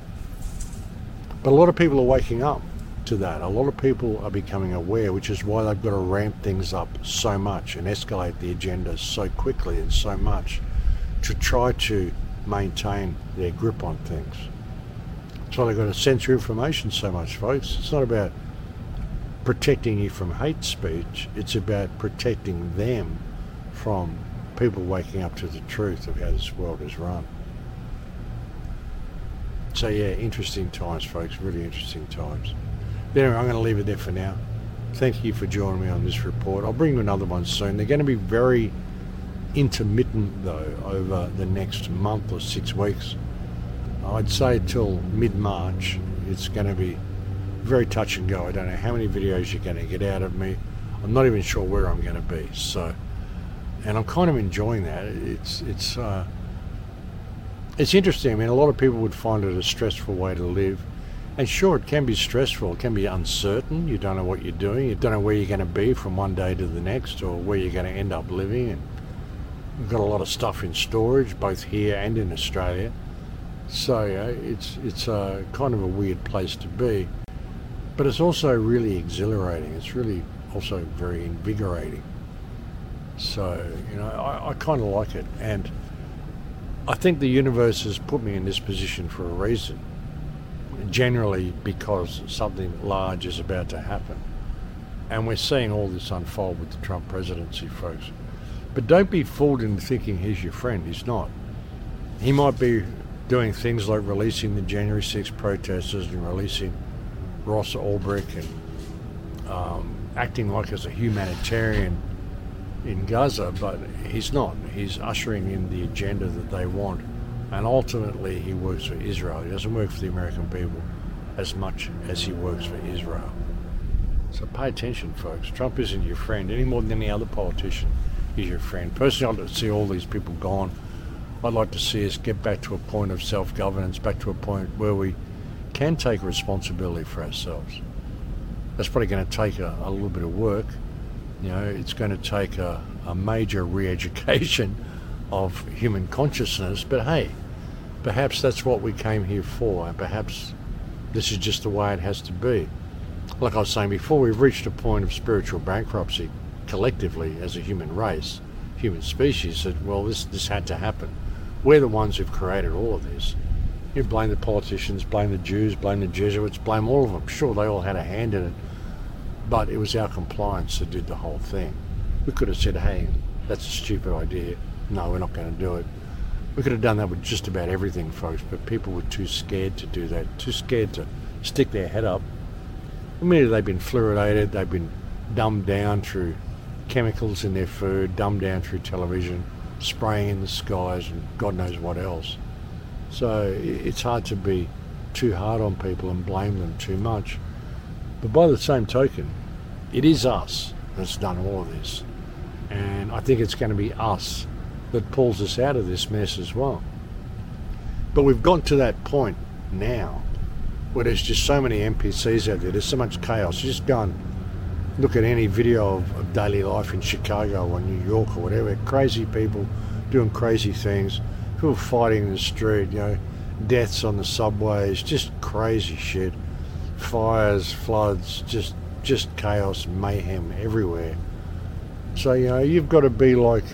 But a lot of people are waking up to that. A lot of people are becoming aware, which is why they've got to ramp things up so much and escalate the agenda so quickly and so much to try to maintain their grip on things. That's why they've got to censor information so much, folks. It's not about protecting you from hate speech, it's about protecting them from people waking up to the truth of how this world is run. So yeah, interesting times, folks, really interesting times. But anyway, I'm going to leave it there for now. Thank you for joining me on this report. I'll bring you another one soon. They're going to be very intermittent, though, over the next month or six weeks. I'd say till mid-March, it's going to be very touch and go. I don't know how many videos you're going to get out of me. I'm not even sure where I'm going to be. So, and I'm kind of enjoying that. It's it's uh, it's interesting. I mean, a lot of people would find it a stressful way to live. And sure, it can be stressful, it can be uncertain, you don't know what you're doing, you don't know where you're going to be from one day to the next or where you're going to end up living. And We've got a lot of stuff in storage, both here and in Australia. So you know, it's it's a kind of a weird place to be, but it's also really exhilarating. It's really also very invigorating. So you know, I, I kind of like it, and I think the universe has put me in this position for a reason. Generally, because something large is about to happen, and we're seeing all this unfold with the Trump presidency, folks. But don't be fooled into thinking he's your friend. He's not. He might be doing things like releasing the January sixth protesters and releasing Ross Ulbricht and um, acting like as a humanitarian in Gaza, but he's not. He's ushering in the agenda that they want, and ultimately he works for Israel. He doesn't work for the American people as much as he works for Israel. So pay attention, folks. Trump isn't your friend any more than any other politician is your friend. Personally, I'd like to see all these people gone. I'd like to see us get back to a point of self-governance, back to a point where we can take responsibility for ourselves. That's probably going to take a, a little bit of work. You know, it's going to take a, a major re-education of human consciousness, but hey, perhaps that's what we came here for, and perhaps this is just the way it has to be. Like I was saying before, we've reached a point of spiritual bankruptcy collectively as a human race, human species, that, well, this, this had to happen. We're the ones who've created all of this. You blame the politicians, blame the Jews, blame the Jesuits, blame all of them. Sure, they all had a hand in it, but it was our compliance that did the whole thing. We could have said, hey, that's a stupid idea. No, we're not going to do it. We could have done that with just about everything, folks, but people were too scared to do that, too scared to stick their head up. Immediately they've been fluoridated, they've been dumbed down through chemicals in their food, dumbed down through television, spraying in the skies and God knows what else. So it's hard to be too hard on people and blame them too much. But by the same token, it is us that's done all of this. And I think it's going to be us that pulls us out of this mess as well. But we've got to that point now where there's just so many N P Cs out there, there's so much chaos. You just go and look at any video of, of daily life in Chicago or New York or whatever. Crazy people doing crazy things, people fighting in the street, you know, deaths on the subways, just crazy shit. Fires, floods, just just chaos, mayhem everywhere. So, you know, you've got to be like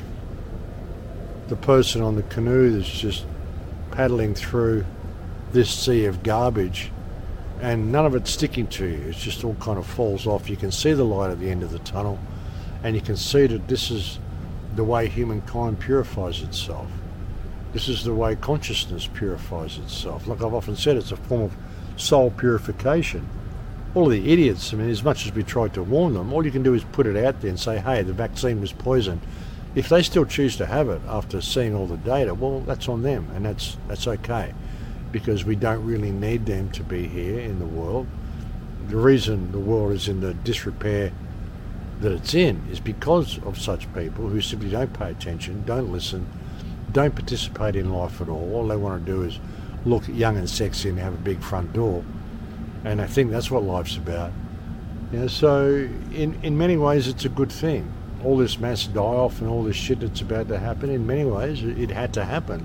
the person on the canoe that's just paddling through this sea of garbage, and none of it's sticking to you. It's just all kind of falls off. You can see the light at the end of the tunnel, and you can see that this is the way humankind purifies itself. This is the way consciousness purifies itself. Like I've often said, it's a form of soul purification. All of the idiots, I mean, as much as we tried to warn them, all you can do is put it out there and say, hey, the vaccine was poisoned. If they still choose to have it after seeing all the data, well, that's on them, and that's that's okay, because we don't really need them to be here in the world. The reason the world is in the disrepair that it's in is because of such people who simply don't pay attention, don't listen, don't participate in life at all. All they want to do is look young and sexy and have a big front door. And I think that's what life's about. You know, so in, in many ways it's a good thing. All this mass die-off and all this shit that's about to happen, in many ways it had to happen.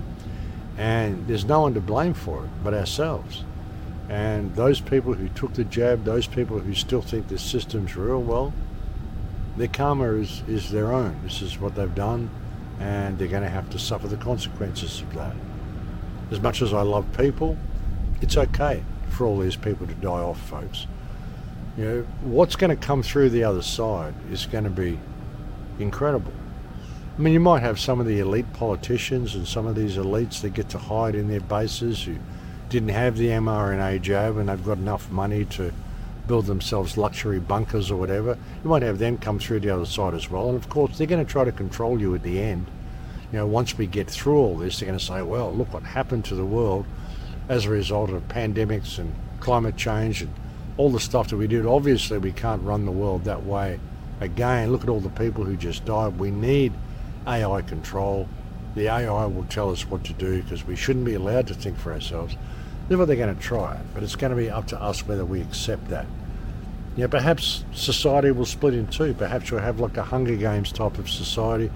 And there's no one to blame for it but ourselves. And those people who took the jab, those people who still think this system's real, well, their karma is, is their own. This is what they've done, and they're going to have to suffer the consequences of that. As much as I love people, it's okay for all these people to die off, folks. You know, what's going to come through the other side is going to be incredible. I mean, you might have some of the elite politicians and some of these elites that get to hide in their bases who didn't have the M R N A jab and they've got enough money to build themselves luxury bunkers or whatever. You might have them come through the other side as well. And of course, they're going to try to control you at the end. You know, once we get through all this, they're going to say, well, look what happened to the world as a result of pandemics and climate change and all the stuff that we did. Obviously, we can't run the world that way again. Look at all the people who just died. We need A I control. The A I will tell us what to do because we shouldn't be allowed to think for ourselves. That's what they're going to try, but it's going to be up to us whether we accept that. You know, perhaps society will split in two. Perhaps you'll have like a Hunger Games type of society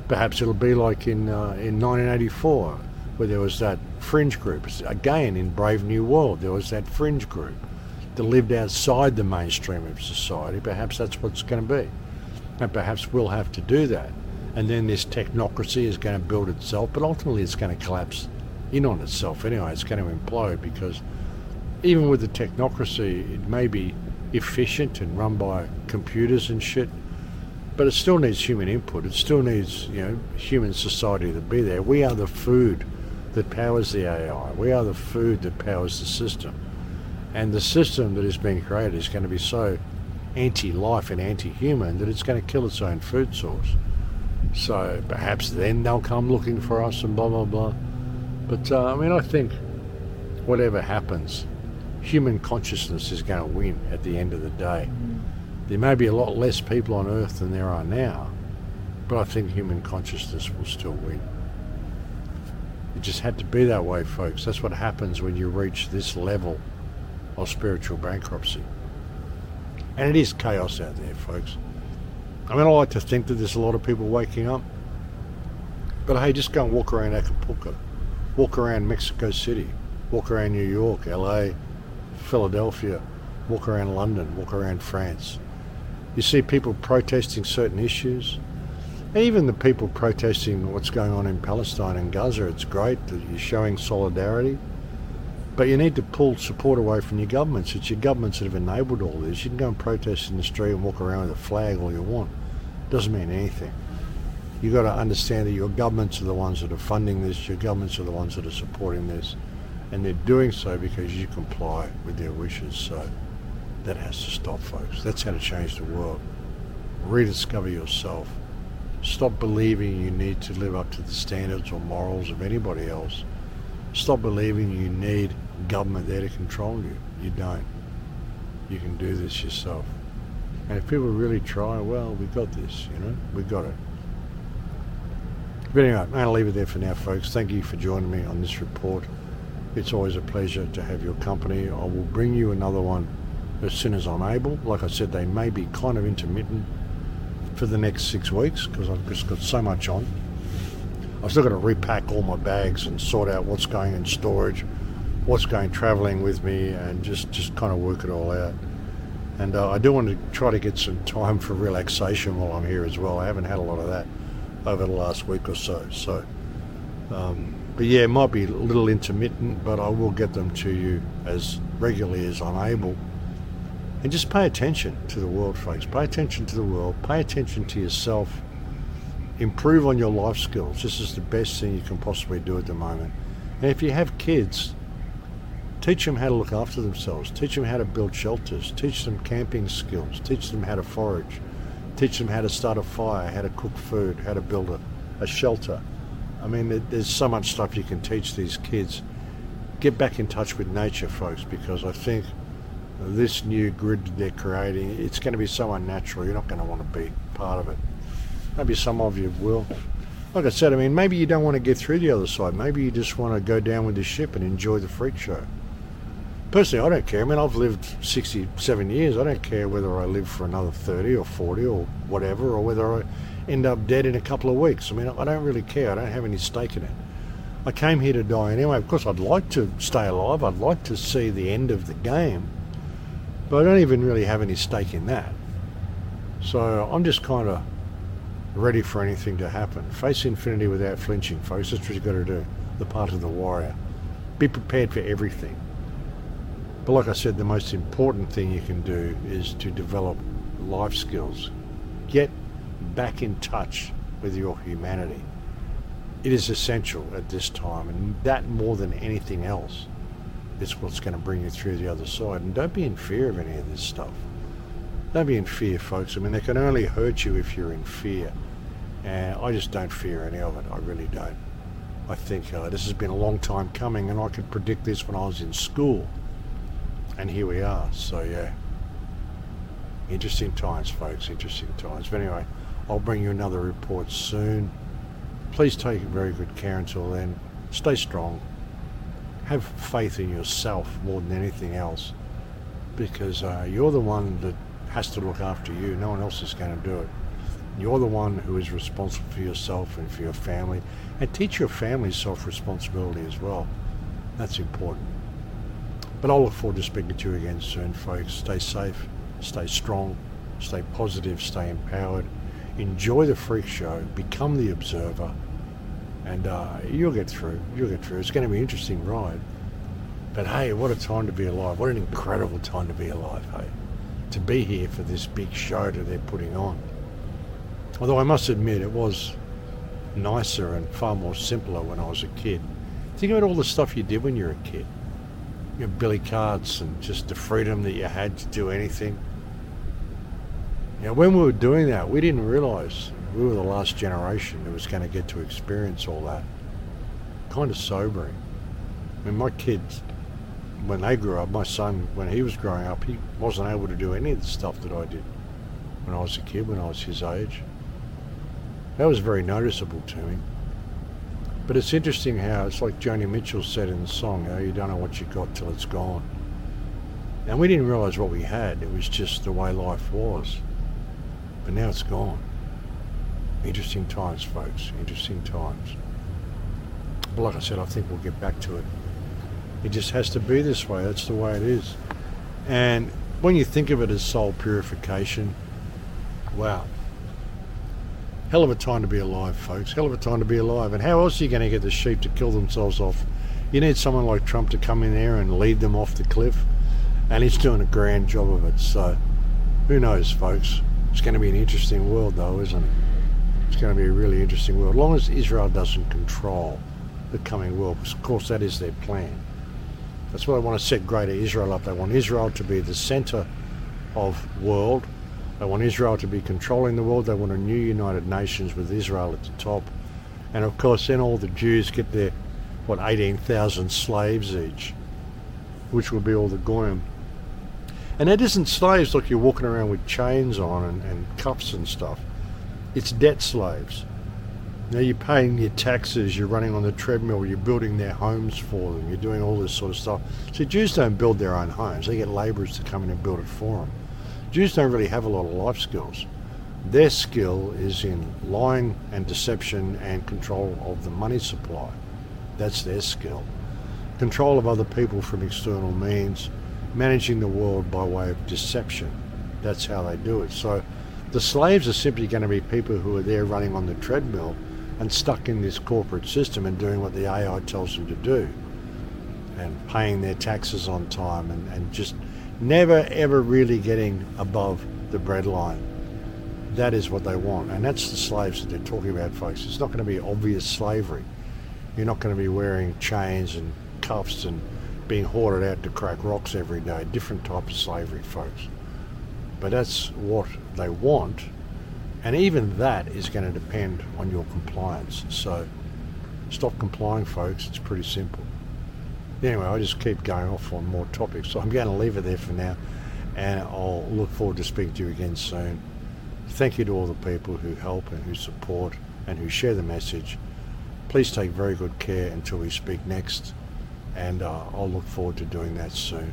Perhaps it'll be like in uh, in nineteen eighty-four, where there was that fringe group. Again, in Brave New World, there was that fringe group that lived outside the mainstream of society. Perhaps that's what's going to be. And perhaps we'll have to do that. And then this technocracy is going to build itself, but ultimately it's going to collapse in on itself anyway. It's going to implode, because even with the technocracy, it may be efficient and run by computers and shit, but it still needs human input. It still needs, you know, human society to be there. We are the food that powers the A I. We are the food that powers the system. And the system that is being created is going to be so anti-life and anti-human that it's going to kill its own food source. So perhaps then they'll come looking for us and blah, blah, blah. But, uh, I mean, I think whatever happens, human consciousness is going to win at the end of the day. There may be a lot less people on Earth than there are now, but I think human consciousness will still win. It just had to be that way, folks. That's what happens when you reach this level of spiritual bankruptcy. And it is chaos out there, folks. I mean, I like to think that there's a lot of people waking up. But hey, just go and walk around Acapulco. Walk around Mexico City. Walk around New York, L A, Philadelphia. Walk around London. Walk around France. You see people protesting certain issues. And even the people protesting what's going on in Palestine and Gaza, it's great that you're showing solidarity. But you need to pull support away from your governments. It's your governments that have enabled all this. You can go and protest in the street and walk around with a flag all you want. It doesn't mean anything. You've got to understand that your governments are the ones that are funding this. Your governments are the ones that are supporting this. And they're doing so because you comply with their wishes. So that has to stop, folks. That's how to change the world. Rediscover yourself. Stop believing you need to live up to the standards or morals of anybody else. Stop believing you need government there to control you. You don't. You can do this yourself. And if people really try, well, we've got this, you know, we've got it. But anyway, I'm going to leave it there for now, folks. Thank you for joining me on this report. It's always a pleasure to have your company. I will bring you another one as soon as I'm able. Like I said, they may be kind of intermittent for the next six weeks because I've just got so much on. I've still got to repack all my bags and sort out what's going in storage, what's going travelling with me, and just, just kind of work it all out. And uh, I do want to try to get some time for relaxation while I'm here as well. I haven't had a lot of that over the last week or so. So, um, but yeah, it might be a little intermittent, but I will get them to you as regularly as I'm able. And just pay attention to the world, folks. Pay attention to the world. Pay attention to yourself. Improve on your life skills. This is the best thing you can possibly do at the moment. And if you have kids, teach them how to look after themselves. Teach them how to build shelters. Teach them camping skills. Teach them how to forage. Teach them how to start a fire, how to cook food, how to build a, a shelter. I mean, there's so much stuff you can teach these kids. Get back in touch with nature, folks, because I think this new grid they're creating, it's going to be so unnatural, you're not going to want to be part of it. Maybe some of you will. Like I said, I mean, maybe you don't want to get through the other side. Maybe you just want to go down with the ship and enjoy the freak show. Personally, I don't care. I mean, I've lived sixty-seven years. I don't care whether I live for another thirty or forty or whatever, or whether I end up dead in a couple of weeks. I mean, I don't really care. I don't have any stake in it. I came here to die anyway. Of course, I'd like to stay alive. I'd like to see the end of the game. But I don't even really have any stake in that. So I'm just kind of ready for anything to happen. Face infinity without flinching, folks. That's what you've got to do. The part of the warrior. Be prepared for everything. But like I said, the most important thing you can do is to develop life skills. Get back in touch with your humanity. It is essential at this time, and that more than anything else is what's going to bring you through the other side. And don't be in fear of any of this stuff. Don't be in fear, folks. I mean, they can only hurt you if you're in fear. And I just don't fear any of it. I really don't. I think uh, this has been a long time coming, and I could predict this when I was in school. And here we are. So, yeah. Interesting times, folks. Interesting times. But anyway, I'll bring you another report soon. Please take very good care until then. Stay strong. Have faith in yourself more than anything else, because uh, you're the one that has to look after you. No one else is going to do it. You're the one who is responsible for yourself and for your family, and teach your family self-responsibility as well. That's important. But I'll look forward to speaking to you again soon, folks. Stay safe, stay strong, stay positive, stay empowered. Enjoy the freak show, become the observer, and uh, you'll get through. You'll get through. It's going to be an interesting ride. But hey, what a time to be alive. What an incredible time to be alive, hey. To be here for this big show that they're putting on. Although I must admit, it was nicer and far more simpler when I was a kid. Think about all the stuff you did when you were a kid. You know, billy carts and just the freedom that you had to do anything. You know, when we were doing that, we didn't realise we were the last generation that was going to get to experience all that. Kind of sobering. I mean, my kids, when they grew up, my son, when he was growing up, he wasn't able to do any of the stuff that I did when I was a kid, when I was his age. That was very noticeable to me. But it's interesting how, it's like Joni Mitchell said in the song, you know, you don't know what you got till it's gone. And we didn't realise what we had. It was just the way life was. But now it's gone. Interesting times, folks. Interesting times. But like I said, I think we'll get back to it. It just has to be this way. That's the way it is. And when you think of it as soul purification, wow. Hell of a time to be alive, folks. Hell of a time to be alive. And how else are you going to get the sheep to kill themselves off? You need someone like Trump to come in there and lead them off the cliff. And he's doing a grand job of it. So, who knows, folks? It's going to be an interesting world, though, isn't it? It's going to be a really interesting world. As long as Israel doesn't control the coming world. Of course, that is their plan. That's why they want to set Greater Israel up. They want Israel to be the centre of world. They want Israel to be controlling the world. They want a new United Nations with Israel at the top. And of course, then all the Jews get their, what, eighteen thousand slaves each, which will be all the goyim. And it isn't slaves like you're walking around with chains on and, and cuffs and stuff. It's debt slaves. Now you're paying your taxes, you're running on the treadmill, you're building their homes for them, you're doing all this sort of stuff. So Jews don't build their own homes. They get labourers to come in and build it for them. Jews don't really have a lot of life skills. Their skill is in lying and deception and control of the money supply. That's their skill. Control of other people from external means, managing the world by way of deception. That's how they do it. So the slaves are simply going to be people who are there running on the treadmill and stuck in this corporate system and doing what the A I tells them to do, and paying their taxes on time, and, and just never ever really getting above the breadline. That is what they want, and that's the slaves that they're talking about, folks. It's not going to be obvious slavery. You're not going to be wearing chains and cuffs and being hoarded out to crack rocks every day. Different type of slavery, folks. But that's what they want, and even that is going to depend on your compliance. So stop complying, folks. It's pretty simple. Anyway, I just keep going off on more topics, so I'm going to leave it there for now, and I'll look forward to speaking to you again soon. Thank you to all the people who help and who support and who share the message. Please take very good care until we speak next, and uh, I'll look forward to doing that soon.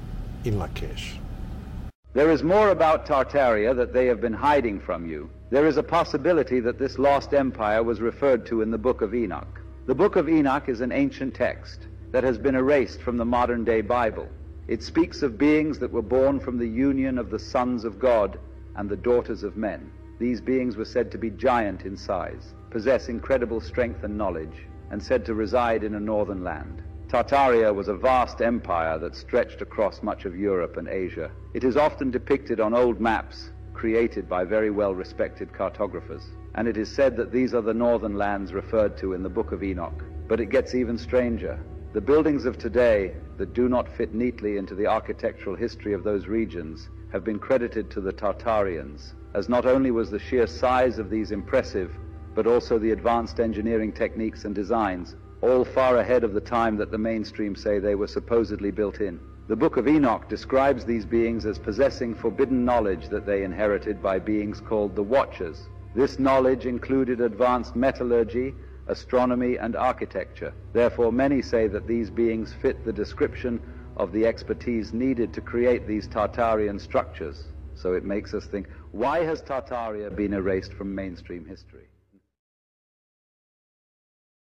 In Lakesh. There is more about Tartaria that they have been hiding from you. There is a possibility that this lost empire was referred to in the Book of Enoch. The Book of Enoch is an ancient text that has been erased from the modern-day Bible. It speaks of beings that were born from the union of the sons of God and the daughters of men. These beings were said to be giant in size, possess incredible strength and knowledge, and said to reside in a northern land. Tartaria was a vast empire that stretched across much of Europe and Asia. It is often depicted on old maps created by very well-respected cartographers, and it is said that these are the northern lands referred to in the Book of Enoch. But it gets even stranger. The buildings of today that do not fit neatly into the architectural history of those regions have been credited to the Tartarians, as not only was the sheer size of these impressive, but also the advanced engineering techniques and designs, all far ahead of the time that the mainstream say they were supposedly built in. The Book of Enoch describes these beings as possessing forbidden knowledge that they inherited by beings called the Watchers. This knowledge included advanced metallurgy, astronomy, and architecture. Therefore, many say that these beings fit the description of the expertise needed to create these Tartarian structures. So it makes us think, why has Tartaria been erased from mainstream history?